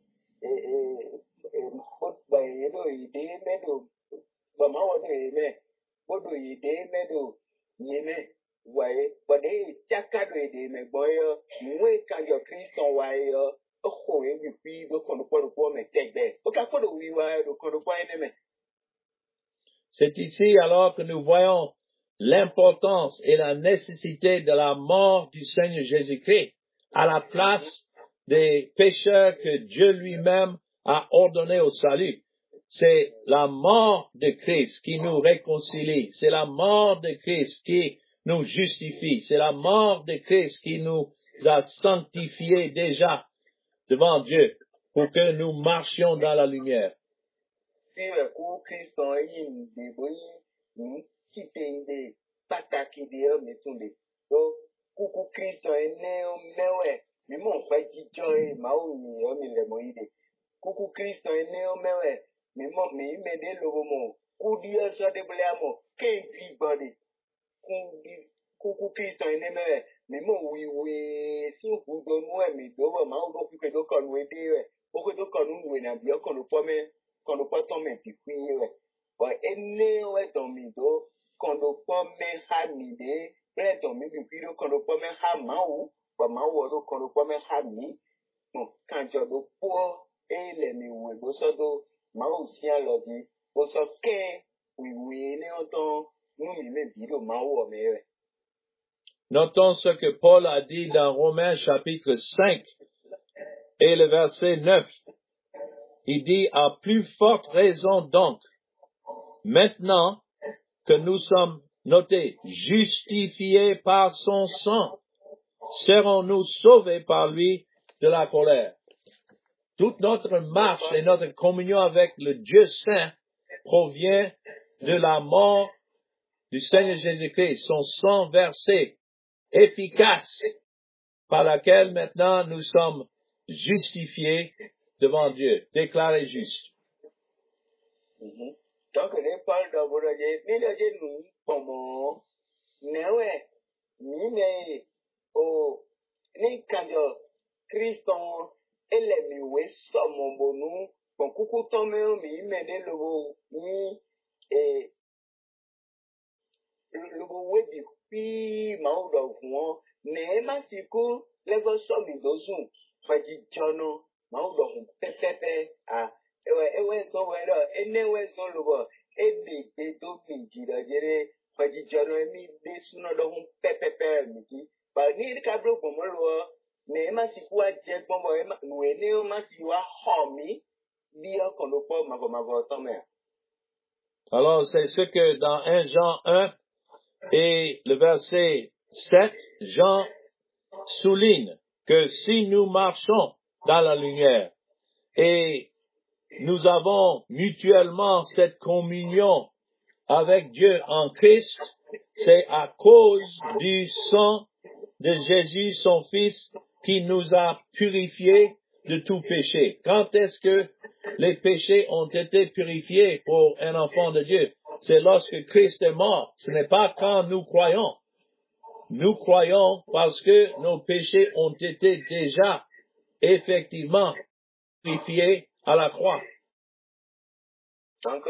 but you do, you did medo, but my work is me, what do you did medo, you make, why, but they check out with him, boy, we can your Christian why, oh, you feel the control for me, take that. Look at what we were to control enemy. C'est ici alors que nous voyons l'importance et la nécessité de la mort du Seigneur Jésus-Christ à la place des pécheurs que Dieu lui-même a ordonné au salut. C'est la mort de Christ qui nous réconcilie. C'est la mort de Christ qui nous justifie. C'est la mort de Christ qui nous a sanctifiés déjà devant Dieu pour que nous marchions dans la lumière. Si le coup Christon est une quitter des pataki de mais tout les. Donc, coucou Christon est né au mewe. Mais mon frère qui joue mao ni o mi le moide. Coucou Christon est né au mewe. Mais mon mais il me dit le moment. Coudia so de blamo. Everybody. Coucou Christon est né mewe. Mais mon oui si vous donne moi mais do mao do que do kon we de. O que do kon we na bi o kon po me. Quand on peut tomber puis ouais ouais et né ouais tomber do quand on peut mettre hamide ouais tomber puis quand on peut mettre hamau bah mau do quand on peut mettre hami bon quand je do pour et les mi ouais bo so do mau si alors dit bo so que oui né autant nous mi me bi do mau mais ouais. Notons ce que Paul a dit dans Romains chapitre 5 et le verset 9. Il dit, à plus forte raison donc, maintenant que nous sommes notés, justifiés par son sang, serons-nous sauvés par lui de la colère. Toute notre marche et notre communion avec le Dieu Saint provient de la mort du Seigneur Jésus-Christ, son sang versé, efficace, par laquelle maintenant nous sommes justifiés devant Dieu, déclarés justes. Donc, les Paul d'Aboroye, ni le genou, comment, newe, ni o, ni kanjo, Christon, ele miwe somo bonu, kon kuku tome mi mene lobo, ni, lobo webi, pi, maudo fuon, ne masiku, lego somi dozun, faji jono, maudo pepepe, ewe son wero, enewe son lobo, ebe beto minjira jere, faji jono emi de suno do pepepe miki, ba ni kablo pomolo, ne masiku a je pombo, nuene o masiwa homi, biya konopo mago tome. Alors, c'est ce que dans 1 Jean 1 et le verset 7, Jean souligne que si nous marchons dans la lumière et nous avons mutuellement cette communion avec Dieu en Christ, c'est à cause du sang de Jésus, son Fils, qui nous a purifiés de tout péché. Quand est-ce que les péchés ont été purifiés pour un enfant de Dieu? C'est lorsque Christ est mort. Ce n'est pas quand nous croyons. Nous croyons parce que nos péchés ont été déjà effectivement purifiés à la croix. Donc,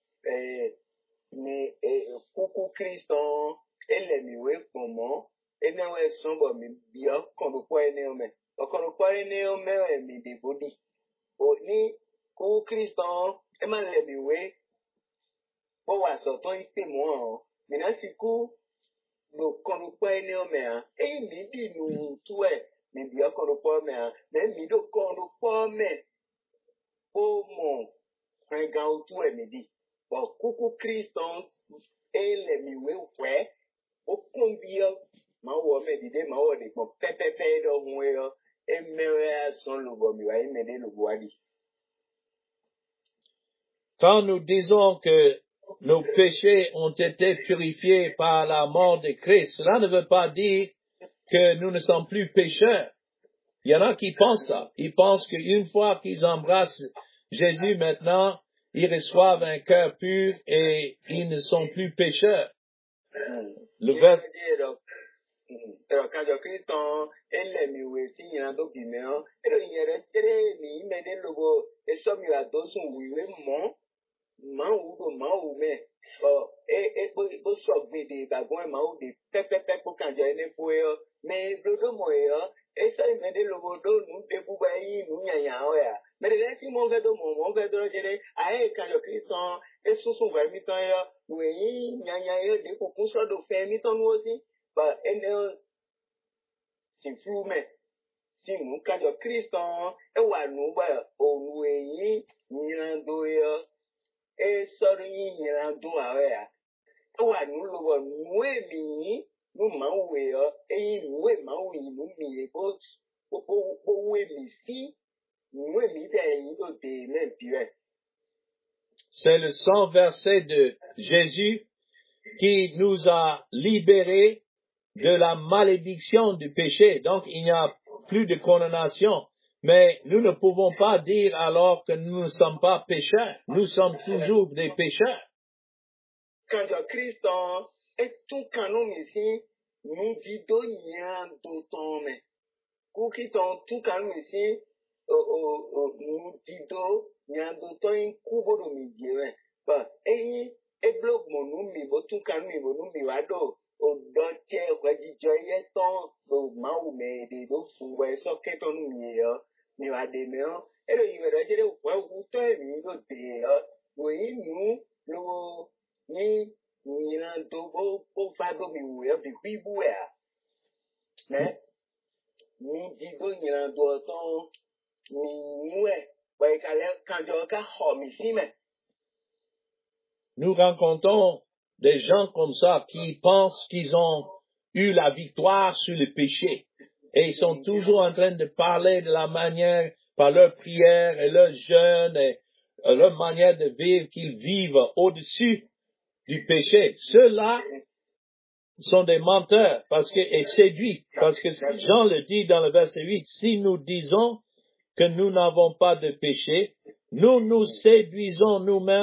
mais coucou Christon, elle miwe comment, elle n'est sombre mais bien qu'on ne croit néome. Qu'on ne croit néome mais des body. O ni coucou Christon, elle m'a miwe. Bon, ouais, sortant il fait moi. Maintenant si coup, nous qu'on ne croit néome, et il me dit nous tout est, mais bien qu'on ne croit mais, mais mi do qu'on ne croit mais, oh mon. Un gars tout est midi. Bon, coucou Christon, et les miwe ouais, au combien, ma ou me dit, ma ou dit, mon pepe do moué, et me son le bon miwa, et me dit le boadi. Quand nous disons que nos péchés ont été purifiés par la mort de Christ, cela ne veut pas dire que nous ne sommes plus pécheurs. Il y en a qui pensent ça. Ils pensent qu'une fois qu'ils embrassent Jésus maintenant, ils reçoivent un cœur pur et ils ne sont plus pécheurs. Le verset. Alors, quand je crie ton, elle est mieux, si il y a un document, elle y a des mais des logos, et somme il y a deux son oui, man ou, mais, et, soit des bagons, man ou des pépé pour quand j'ai une fois, mais, blodo moi, et ça, il m'a des logos, nous, des boubaïs, nous, y'a, ouais. Mais les gens, mon verre mon verre de l'autre, aïe, quand je crie son, et sous son verre, mi-temps, oui, y'a, des cocons soit de faire, mi-temps, nous aussi. Bah, si flou, mais, si nous, quand je Christon, et ouais, nous, bah, au noué, nirando, et sorry, nirando, ouais, et ouais, nous, le voit, noué, mini, nous, maoué, et noué, maoué, nous, mi, oué, mi, si, noué, mi, de, même, puis, c'est le 100 verset de Jésus qui nous a libérés de la malédiction du péché. Donc, il n'y a plus de condamnation. Mais nous ne pouvons pas dire alors que nous ne sommes pas pécheurs. Nous sommes toujours des pécheurs. Quand Christ est tout canon ici, nous disons rien d'autant, mais qui sont tout canon ici, nous disons rien d'autant un coup de midi. Et bloc mon nom, tout canon, mon nom, wado. O doche kwaji joye ton do mau me de do fuwe so keton mi yo mi wa de me o ero yiwe do jere wa wu to mi do de yo we nu lo ni na do bo fa do mi wu yo bi bi bu ya ne ni di do ni na do ton mi mu e wa ka le kan jo ka ho mi si me. Nous rencontrons des gens comme ça qui pensent qu'ils ont eu la victoire sur le péché. Et ils sont toujours en train de parler de la manière, par leur prière et leur jeûne et leur manière de vivre, qu'ils vivent au-dessus du péché. Ceux-là sont des menteurs et séduits. Parce que Jean le dit dans le verset 8, si nous disons que nous n'avons pas de péché, nous nous séduisons nous-mêmes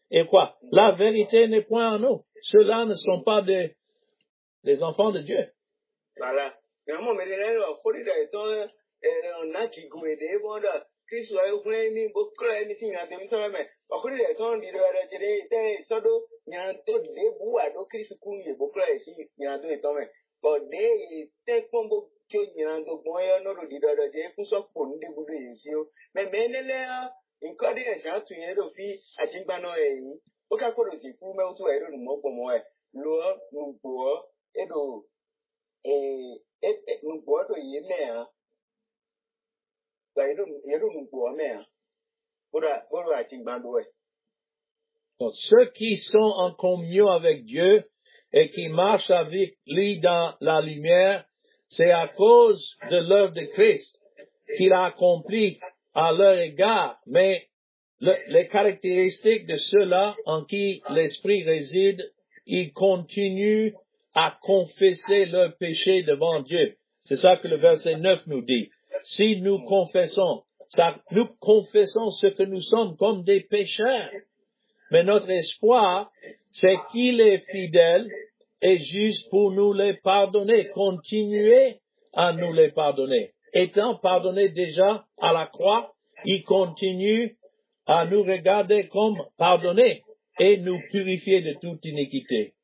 Et quoi? La vérité n'est point en nous. Ceux-là ne sont pas des enfants de Dieu. Voilà. Mais moi, mais là, on a qui goûte des bons là. Qui soit au point ni beaucoup anything à demi temps mais. Au cours des temps, il doit être des sodo, il y a un taux de bout à l'eau qui se couille beaucoup là ici, il y a un taux de temps mais. But des tek pombo que il y a un taux moyen non de dire des pour ça pour nous débouler ici. Mais là, une corde est ça tu es de fille à timbano et au cas où aussi pour me autour et nous mo pour moi. L'eau nous boit et nous nous boit de yémé Donc, ceux qui sont en communion avec Dieu et qui marchent avec lui dans la lumière, c'est à cause de l'œuvre de Christ qu'il a accompli à leur égard. Mais les caractéristiques de ceux-là en qui l'Esprit réside, ils continuent à confesser leurs péchés devant Dieu. C'est ça que le verset 9 nous dit. Si nous confessons ce que nous sommes comme des pécheurs. Mais notre espoir, c'est qu'il est fidèle et juste pour nous les pardonner, continuer à nous les pardonner. Étant pardonné déjà à la croix, il continue à nous regarder comme pardonnés et nous purifier de toute iniquité.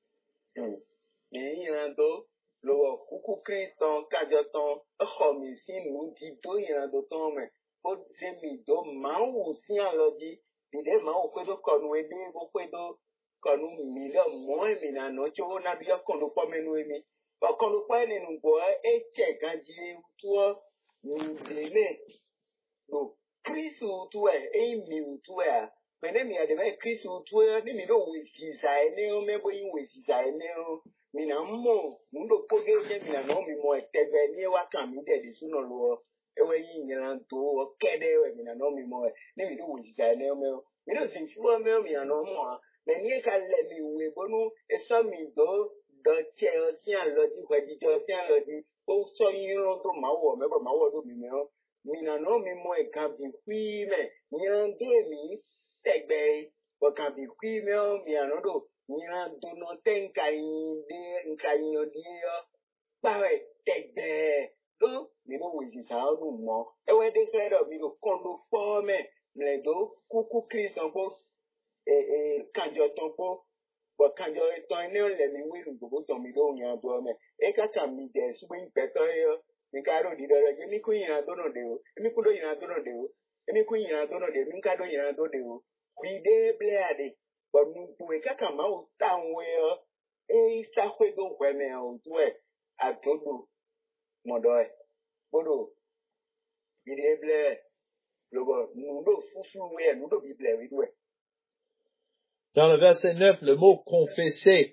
Dans le verset 9, le mot confesser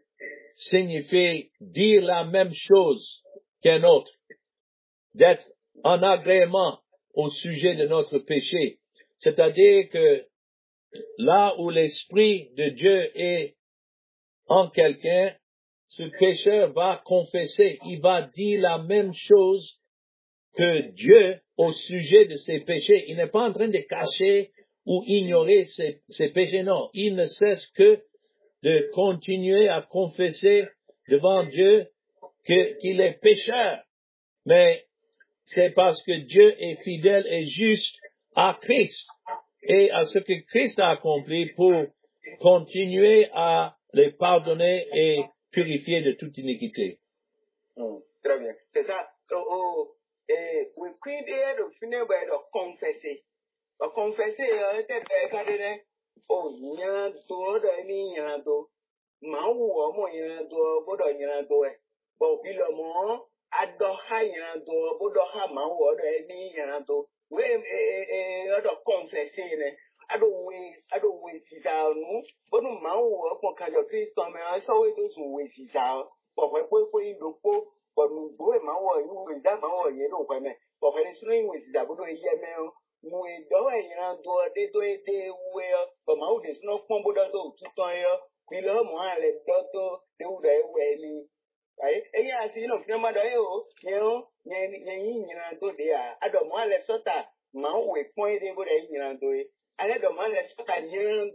signifie dire la même chose qu'un autre, d'être en agrément au sujet de notre péché. C'est-à-dire que là où l'Esprit de Dieu est en quelqu'un, ce pécheur va confesser, il va dire la même chose que Dieu au sujet de ses péchés. Il n'est pas en train de cacher ou ignorer ses péchés, non. Il ne cesse que de continuer à confesser devant Dieu qu'il est pécheur. Mais c'est parce que Dieu est fidèle et juste à Christ et à ce que Christ a accompli pour continuer à les pardonner et purifier de toute iniquité. Très bien. C'est ça. We quit there to finish by the confessing. The confessing, oh, nyanto, the nyanto. Mau, mo nyanto, bodo nyanto. But Bilomo, Adoha nyanto, bodoha mau, the nyanto. We, the confessing. I don't waste his out, no. But no mau, what kind of Christian, I saw it also waste his out. But when we in the Pope, but we go in my way, you will that my way, you know, when it's swing with that, but we hear mail, we do they will, but my old is not combo that to tire, we love my daughter, they would have any. Right? And yeah, you know, no matter you know, do there. I don't want to sort that. My way point able to do it. allez demander ce qu'à rien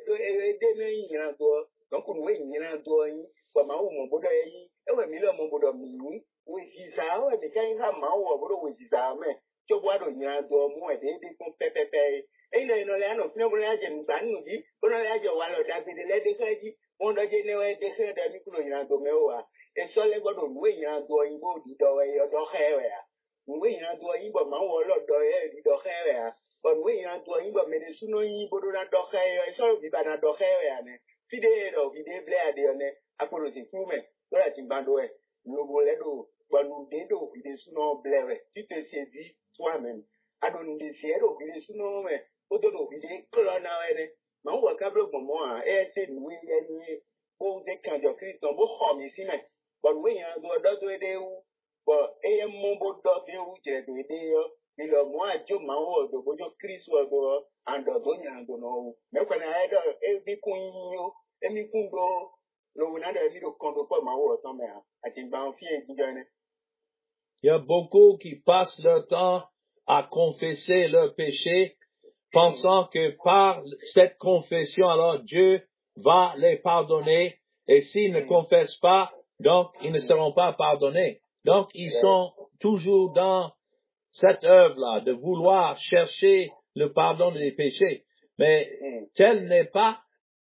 de me donc on voit rien d'où comme où mon bodo yi e we mi lo mon bodo mi we si sa we mi kan ha ma wo bodo we si sa me cho bwa do nya do mu e de kun pepepe e no le no fne bodo ya je nsan nu ji bodo ya je wa lo da bi de le de ka ji mon do je ne we de ka da mi ku lo nya do me wa e so le bodo we nya do yi bo di do we yo do he we ya we nya do yi bo ma wo lo do e di do he we ya but we nya do yi bo me de suno yi bodo na do he yo e so bi ba na do he we ya ne fide do fide ble ade ne akolo ti fume lora ti bando e logo ledo banu dedo fide suno blewe ti te se di toi-même adon de siero fide suno me ododo fide klona ene ma wo kablo momo a e se nuwe ye ni o de kanjo Kristo bo ho mi si me but we yan do de u but e mo bo do de u je de yo mi lo mo ajo ma wo do bojo Kristo do ando do nyan do no me kwa na edo e bi kun yo emi kun do lo na de mi do kondo po ma wo tan me a ti ba on fi e gijo ne. Il y a beaucoup qui passent leur temps à confesser leurs péchés, pensant que par cette confession, alors Dieu va les pardonner, et s'ils ne confessent pas, donc ils ne seront pas pardonnés. Donc ils sont toujours dans cette œuvre-là, de vouloir chercher le pardon des péchés. Mais tel n'est pas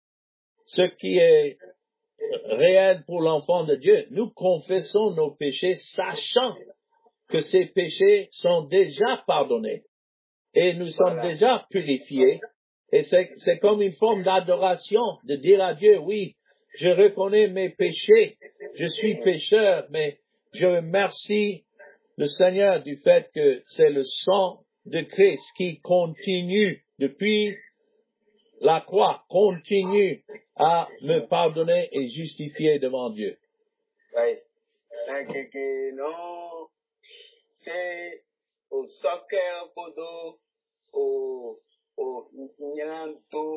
ce qui est réel pour l'enfant de Dieu. Nous confessons nos péchés, sachant que ces péchés sont déjà pardonnés et nous sommes déjà purifiés. Et c'est comme une forme d'adoration, de dire à Dieu, oui, je reconnais mes péchés, je suis pécheur, mais je remercie le Seigneur du fait que c'est le sang de Christ qui continue depuis la croix, continue à me pardonner et justifier devant Dieu. Oui. Non. C'est au soccer podo au nyanto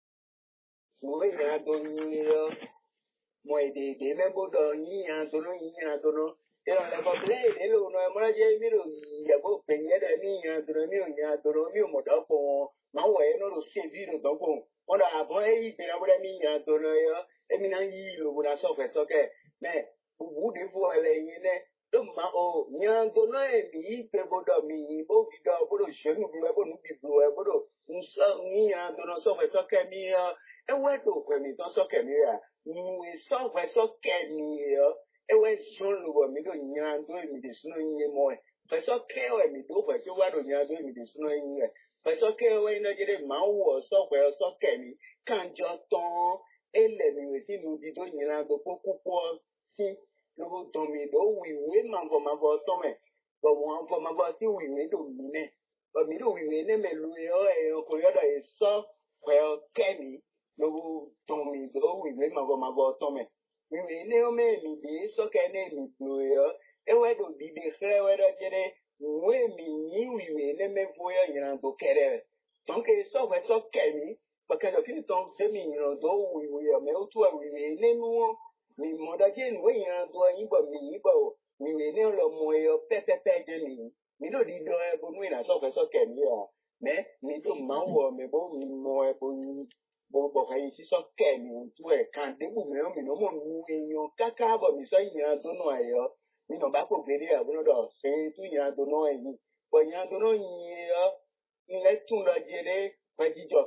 moi nyanto nyiro moi de me bodo nyanto no e on le boble de lo no mo je mi ro ya bo pe ye de mi nyanto no mi mo do ko ma we no lo se vi ro do ko o da abo e pe na bo mi nyanto no yo e mi na yi lo bo na so ke me bu de bo ele yin ne ma o nyanto no e mi pe bodo mi bo vi do bodo shenu bi bo nu bi blo e bodo nso ni nyanto no so ke mi e we do ko mi to so ke mi ya we so ke mi yo e we shon lu mi do nyanto mi de sunu yin mo e so ke we mi do fa so wa do nyanto mi de sunu yin e so ke we no jere ma wo so ke mi kan jo ton ele mi we si nu bi do nyanto pokupo si lo don mi do wiwe ma vo to me bo won fo ma vo si wiwe do mi ne bo mi do wiwe ne me lu yo e ko yo da e so well kemi lo don mi do wiwe ma vo to me wiwe ne o me mi de so ke ne mi lu yo e we do di de kre we do jere we mi ni wiwe ne me vo yo yan do kere donc e so kemi because of you don't say me do wiwe me o tu wiwe ne nu mi moda jen we yan do yin bo mi bo mi we ne lo mo yo pepepe je mi do di do e bo mi na so ke mi ya me mi do ma wo me bo mi mo e bo ka yin si so ke mi tu e kan de bu mi no mo nu e yo kaka bo mi so yan do no ayo mi no ba ko gbe ya bo no do se tu yan do no e ni bo yan do no yin yo ile tun lo jere pajijo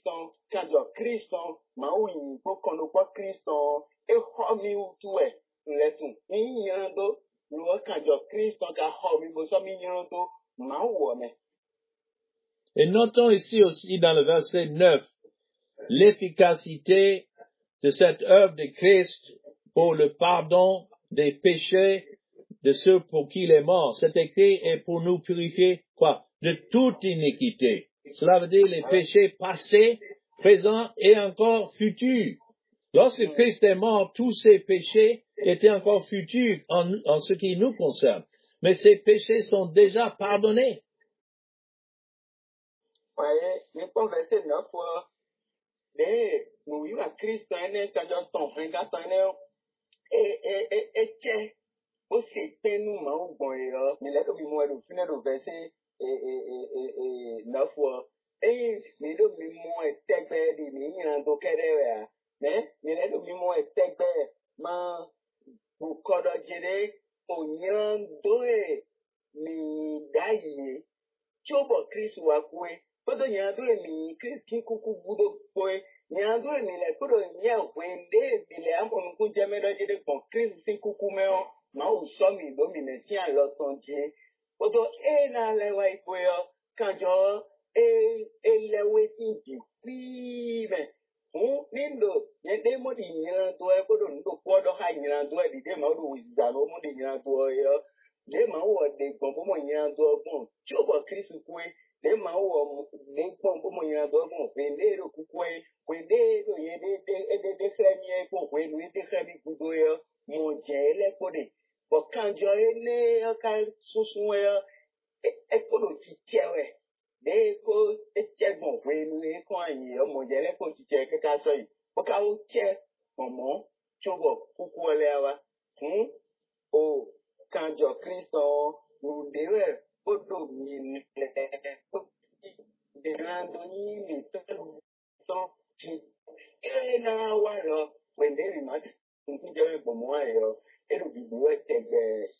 Kristo ma o yin ko kono po Kristo e ho mi tu e letun ni yan do lo kanjo Kristo ka ho mi bo so mi yan do ma wo me. Et notons ici aussi dans le verset 9 l'efficacité de cette œuvre de Christ pour le pardon des péchés de ceux pour qui il est mort. C'est écrit et pour nous purifier, quoi? De toute iniquité. Cela veut dire les péchés passés, présents et encore futurs. Lorsque Christ est mort, tous ces péchés étaient encore futurs en ce qui nous concerne. Mais ces péchés sont déjà pardonnés. Voyez, mais pour verset 9, nous y a Christ, et aussi, nous m'avons bon, mais là, comme moi, le final du verset 9, mi do mi mo etegbe di mi nyan do kede mi le do mi mo etegbe ma bu kodo jide onyan do mi daye chobo Chris wa kwe kodo nyan do mi Chris ki kuku budo kwe nyan do mi le kodo nyan wende mi le amonu ku jeme do jide kon Chris si kuku me o ma o so mi do mi ne si an lo tonje kodo na le wa ikwe yo kanjo lewe ti di me nindo yende mo di nyina to e kodo ndo kwodo ha nyina to e di de ma do wiza no mo di nyina to yo de ma wo de gbon mo nyina to gbon chobo Kristu kwe de ma wo de gbon mo nyina to gbon pe de ro kukwe pe de ro ye de kremi e ko pe no de kremi gudo yo mo je le kode bo kanjo ene o ka susun e kodo ti chewe de ko echegbon wenu e ko ayin omo jele ko ti che keka so yi o ka o che momo chobo kuku ole wa o kanjo Kristo nu dewe bodo mi le de rando ni mi to ti na wa lo when they remote nku je bo mo ayo e do bi bo tegbe.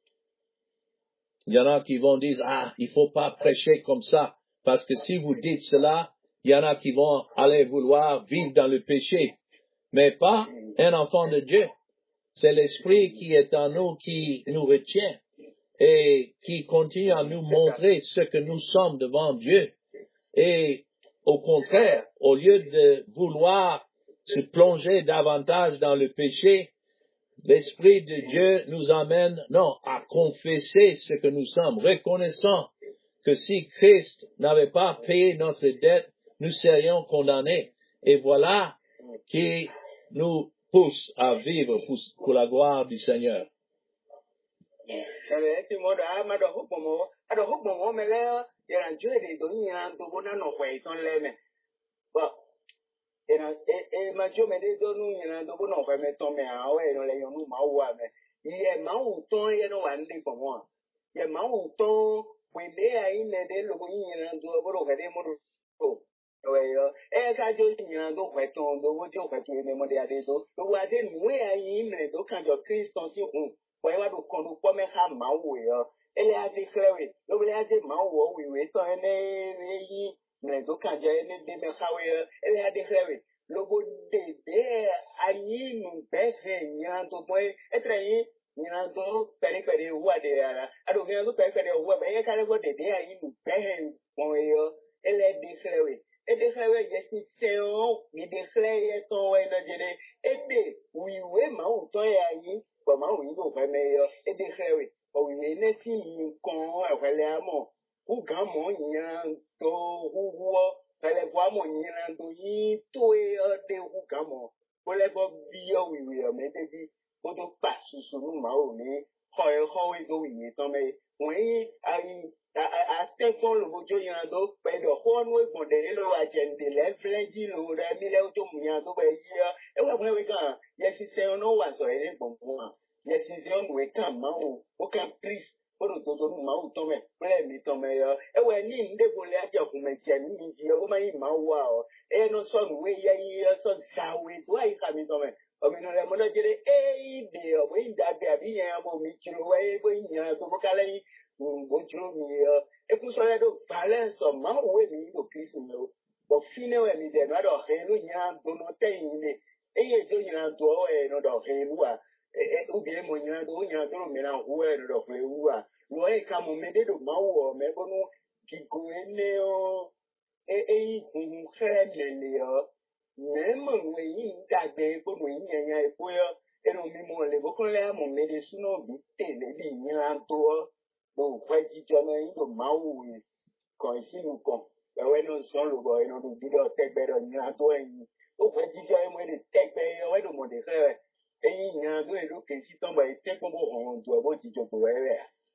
Il y en a qui vont dire, il faut pas prêcher comme ça, parce que si vous dites cela, il y en a qui vont aller vouloir vivre dans le péché, mais pas un enfant de Dieu. C'est l'Esprit qui est en nous, qui nous retient et qui continue à nous montrer ce que nous sommes devant Dieu. Et au contraire, au lieu de vouloir se plonger davantage dans le péché, l'Esprit de Dieu nous amène, à confesser ce que nous sommes, reconnaissant que si Christ n'avait pas payé notre dette, nous serions condamnés. Et voilà qui nous pousse à vivre pour la gloire du Seigneur. Ma jo me de do nu nyina do bo no kwa me to me a o e no le yo nu ma wo a me ye ma wu ton ye no wa ndi ko mo ye ma wu ton we de a ine de lo bo nyina do bo ro ka de mo do we yo ka jo nyina do kwa ton do wo jo kwa ti me mo de a de do wa de nu e a yin me do kan jo Christian ti wa wa do kon do po me ha ma wo yo ele a de klewe lo le a de ma wo we to ene yi me do kan jo ene de me ha we ele a de klewe logo de ayi nu bese nyando boy etrayi nyando pere wa de ara ado nyando pere wa be ka lego de ayi nu bese moyo ele de khlewe yesi seo ni de khlewe to we na jere ede wi we ma o to ya yi bo ma o yi do fe me yo ede khlewe o wi ne ti nkan awele amo u ga mo nyando huwo pele bwa mo nyando yi to e de hu ga mo pele bo bi yo wi me de di o to pa susu nu ma o ni ho we do yi to me wen ai atẹ́kọ̀ọ́ lòbójó yan tó pẹ̀lú ọ̀hún ìgbọ̀ndẹ̀ nílò àjẹ̀ǹdè lẹ́fẹ̀lẹ́jì lò rẹ̀ mílẹ̀ tó mú yan tó bẹ̀ yí ọ́ ẹwà fún ẹwì kan yẹsi sẹ́yìn náà wà sọ̀rọ̀ ní gbọ̀ngbọ̀n à yẹsi sẹ́yìn òwe kan máa wò ó kan pris kódò tó tó máa wò tọ́mẹ̀ pẹ́lẹ́ mi tọ́mẹ̀ yọ ẹwà ní ìdébòlẹ̀ àjẹkùnmẹ̀ jẹ̀ ní ìjì ọ bó máa yìí máa wà ọ ẹyẹ náà sọ̀rọ̀ wé yẹ yí ọ sọ̀ ṣàwé tó àyíká mi tọ́mẹ̀ ọmọnìyàn rẹ̀ mọ́lá jẹ́rẹ́ éèdè ọ̀bọ̀ ìdàgbẹ́ àbí yẹn ọmọ mi kiri wáyé bó yìnyín tó bó kálẹ̀ yìí bojú mi ekusɔlɛ do balance ma wo mi do kristu me o bo fine we mi de no do he no nya do no ten ni eye do nya do e no do he lu a ubi mo nya do mi na hu e no do he lu a lo e ka mo me de do ma wo me bo no kigo ene o hun khele o me mo we yin dagbe bo mo yin nya e po yo eno mi mo le bo kun le mo me de suno bi tele bi nya do o kwa jíjọ náà yín ló máa wù yín kàn sínú kan ẹwẹ náà sàn ló bọ ẹnu ló bí lọ tẹgbẹ lọ yín àtọ ẹyin ó kwa jíjọ ẹmu ẹni tẹgbẹ ẹwẹ ló mọdé fẹrẹ ẹyin yín àtọ ẹlú kèsì tán bá yìí tẹgbọn bó hàn tó ẹbọ jíjọ tó wẹrẹ.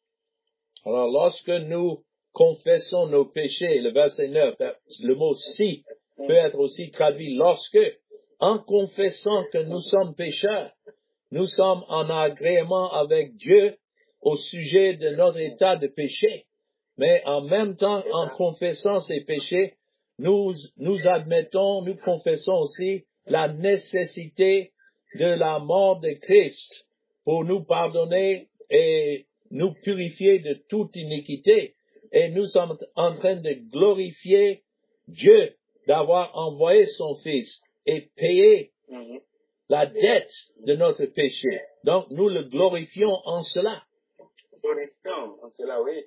Alors, lorsque nous confessons nos péchés, le verset 9, le mot si peut être aussi traduit lorsque, en confessant que nous sommes pécheurs, nous sommes en agrément avec Dieu au sujet de notre état de péché, mais en même temps, en confessant ces péchés, nous admettons, nous confessons aussi la nécessité de la mort de Christ pour nous pardonner et nous purifier de toute iniquité. Et nous sommes en train de glorifier Dieu d'avoir envoyé son Fils et payé la dette de notre péché. Donc, nous le glorifions en cela. Glorifions en cela, oui.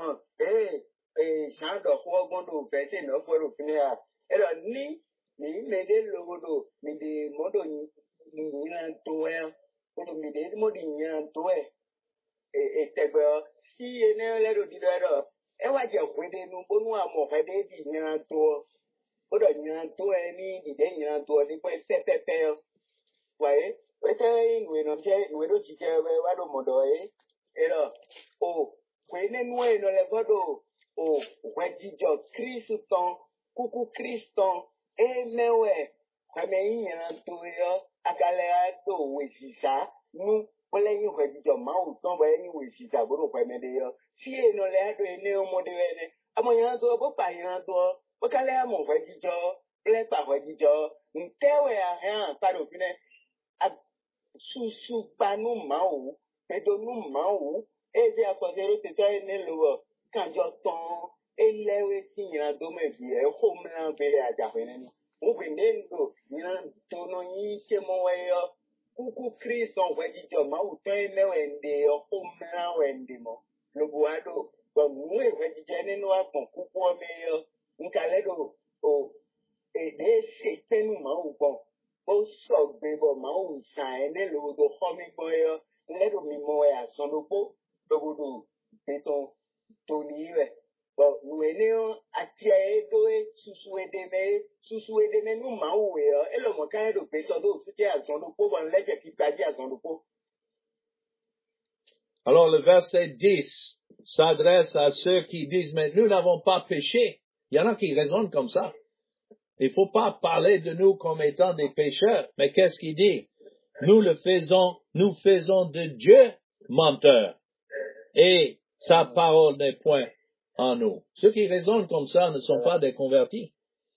Jean de Huagondo, verset 9, alors, ni m'aider le rodo, ni des modos ni n'entourent, ou ni des modos ni n'entourent, et si il n'est pas le leader, et what you put in Bunwa, mon frère, ni n'entourent, ou ni n'entourent, ni des n'entourent, ni quoi, c'est pépère. Voyez, nous n'avons teacher, what do modo, alors, when nous le vodo, Wadijo Christon, Kuku Christon, Mewe, Kwameyan to yo, Akalado, Wishisa, nous, playing Wadijo Mount, somewhere with Shisa, Buru Kwamedeo, she no letter in Neo Moderne, Amoyanto, Popayanto, Okalamo, Wadijo, Plepa Wadijo, Ntewe a hand, Parofine, Susu Panu Mau, Pedonu Mau, Eze Aposero to join Nelo. Quand j'entends, et là, si y a un domaine qui est homeland, et à Japan, ou bien, il y a un tonoï, qui est mon way, coucou Christ, on va dire, ma ou t'es, mais on est homeland, on est mon. Le boado, comme nous, on va dire, noir, mon coucou, mais, un calèdo, et des c'est ma ou bon. Au soc, bébé, ma ou ça, et le do, homie, boy, let me moy à son opo, le boudou, béton. Tony, bon, nous venons à tirer sous-souhait de mes nous maoué, et le moquin de personne soutien à son pauvre, on l'a qui perdit à son pauvre. Alors, le verset 10 s'adresse à ceux qui disent, mais nous n'avons pas péché. Il y en a qui raisonnent comme ça. Il faut pas parler de nous comme étant des pécheurs. Mais qu'est-ce qu'il dit? Nous faisons de Dieu menteur. Et sa parole n'est point en nous. Ceux qui raisonnent comme ça ne sont pas des convertis.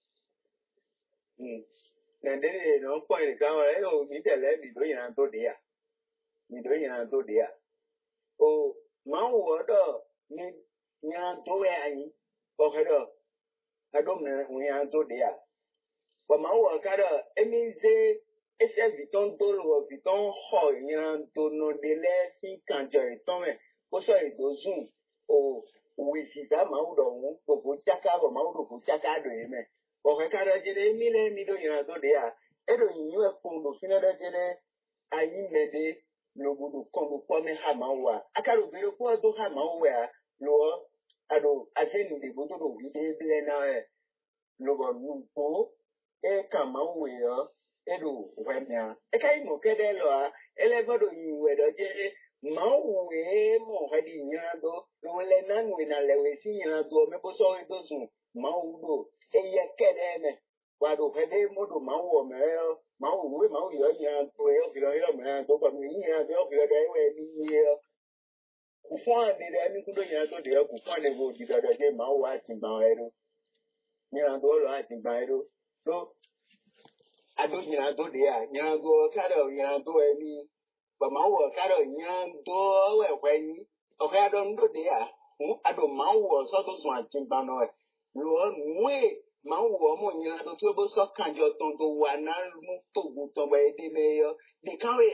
Wisiza maudo bobo chaka bo maudo bo chaka do eme o hekara jere mile mido yana do de ya edo yin e fundo fina da jere ayi mede no budu kondo pome ha mawa akaro bere ko do ha mawa lo ado aseni de bodo do wide ble na e lo bo nupo e kama we yo edo wemia e kai mo kede lo a ele bodo yin we do jere Mau mo hadi nyado wele nan we na lewe si nyado me bo so do sun mau do e ye kedeme wa do hede mo do mau me mau yo nyado e o filo me do pa mi nyado o filo de we ni ye ku fon de de mi ku do nyado de ku fon de bo di da de mau wa ti ba ero nyado lo ati ba ero so ado nyado de ya nyado ka do nyado e ni but my work, I don't young door when okay, I don't do there. I don't my work, so those one thing, but no, Lord, wait, my woman, you know, to go so can't you don't do one, I move to the way they may, the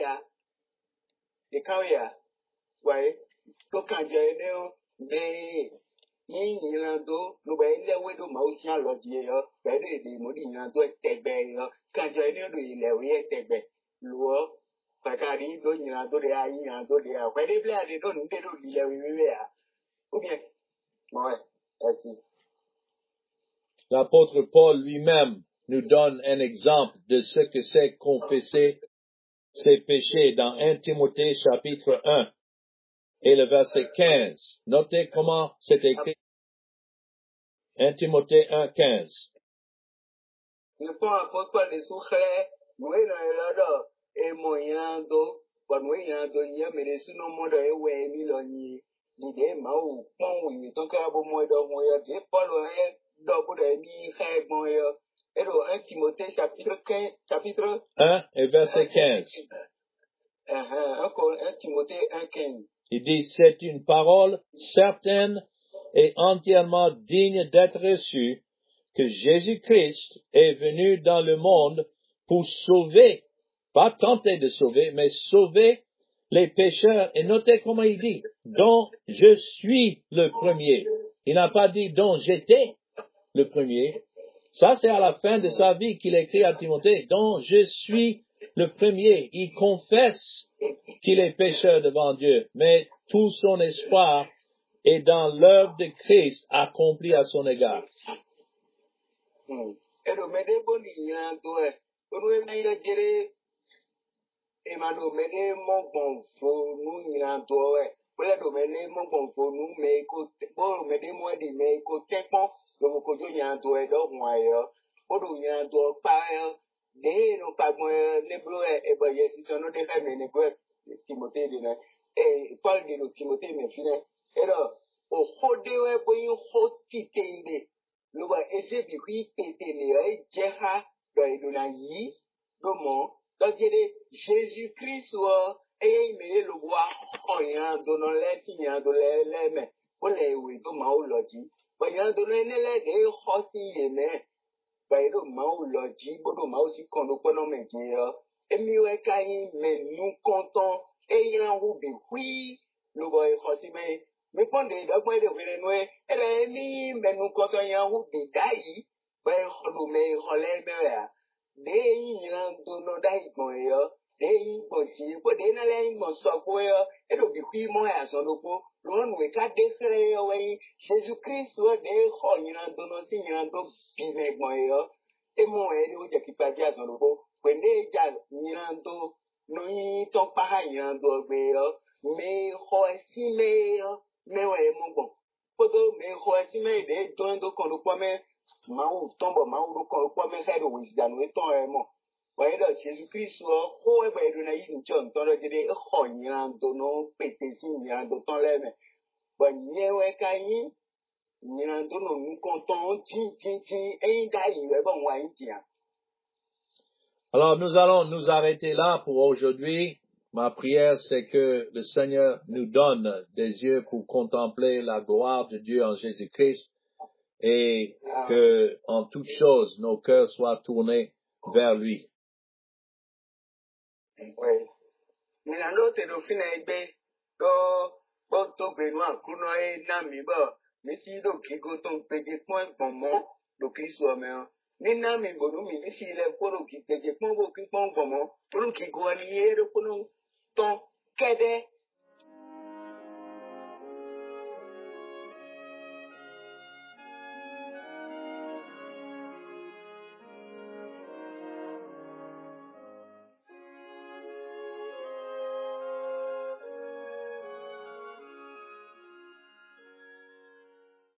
carrier, why, look at you know, they. You know, no way, they will do most yellow dear, better the money, you know, do it, take back, can't you know, the take back, Lord. Pakari do nyina do de ayi nyina do de a kwede bla de do nde do di le wi a oubien ouais merci. L'apôtre Paul lui-même nous donne un exemple de ce que c'est confesser ses péchés dans 1 Timothée chapitre 1 et le verset 15. Notez comment c'est écrit. 1 Timothée 1, 15. Ne pas apôtre de souche, nous est là là. E moyando kwanu yando nya mere suno modo e we mi lo ni de ma o pon wi to ka bo mo do mo ya de polo e 1 Timothée chapitre 1 et verset 15. 1 Timothée 1,15. Il dit, c'est une parole certaine et entièrement digne d'être reçue que Jésus-Christ est venu dans le monde pour sauver, pas tenter de sauver, mais sauver les pécheurs. Et notez comment il dit, dont je suis le premier. Il n'a pas dit dont j'étais le premier. Ça, c'est à la fin de sa vie qu'il écrit à Timothée, dont je suis le premier. Il confesse qu'il est pécheur devant Dieu, mais tout son espoir est dans l'œuvre de Christ accomplie à son égard. Jésus-Christ et le roi rien donnant les signes de les pour les oui de maologie voyant donner les des hosti yene by the maologie bodo mausi kono kono meje et miwe kai mais nous comptons ayant ou bi oui le boy hosti mais pendant de point de venue et mi mais nous comptons ayant ou bi dai by holu me hole me de yiran dono dai moyo de pochi ko de na le mo so ko yo e do bi hui mo ya so no ko lo nu e ka de sere yo we Jesus Christ wo de ho yiran dono si yiran do bi me mo yo e mo e o je ki pa ja so no ko when de ja yiran do no yi to pa ha yiran do gbe yo me ho si me yo me we mo bon ko do me ho si me de do kon do ko me Mau tombo mau do ko me sai do wi dan we ton e mo wa do Jesus Christ ko e ba do na yi ncho ton do de ho nyan do no pete si nyan do ton le me ba nye we kan yi nyan do no nu kon ton ti e da yi we bon wa yi ti. Alors nous allons nous arrêter là pour aujourd'hui. Ma prière c'est que le Seigneur nous donne des yeux pour contempler la gloire de Dieu en Jésus-Christ. Et que, en toutes choses, nos cœurs soient tournés vers lui. Oui. Mais la note de fin est to Benoît, kuno e na mi ba, mais si do kigo ton pede point pomo, do Christo me. Ni na mi bo mi si le ko do ki pede point bo ki pon pomo, ko ki go ani e do kono ton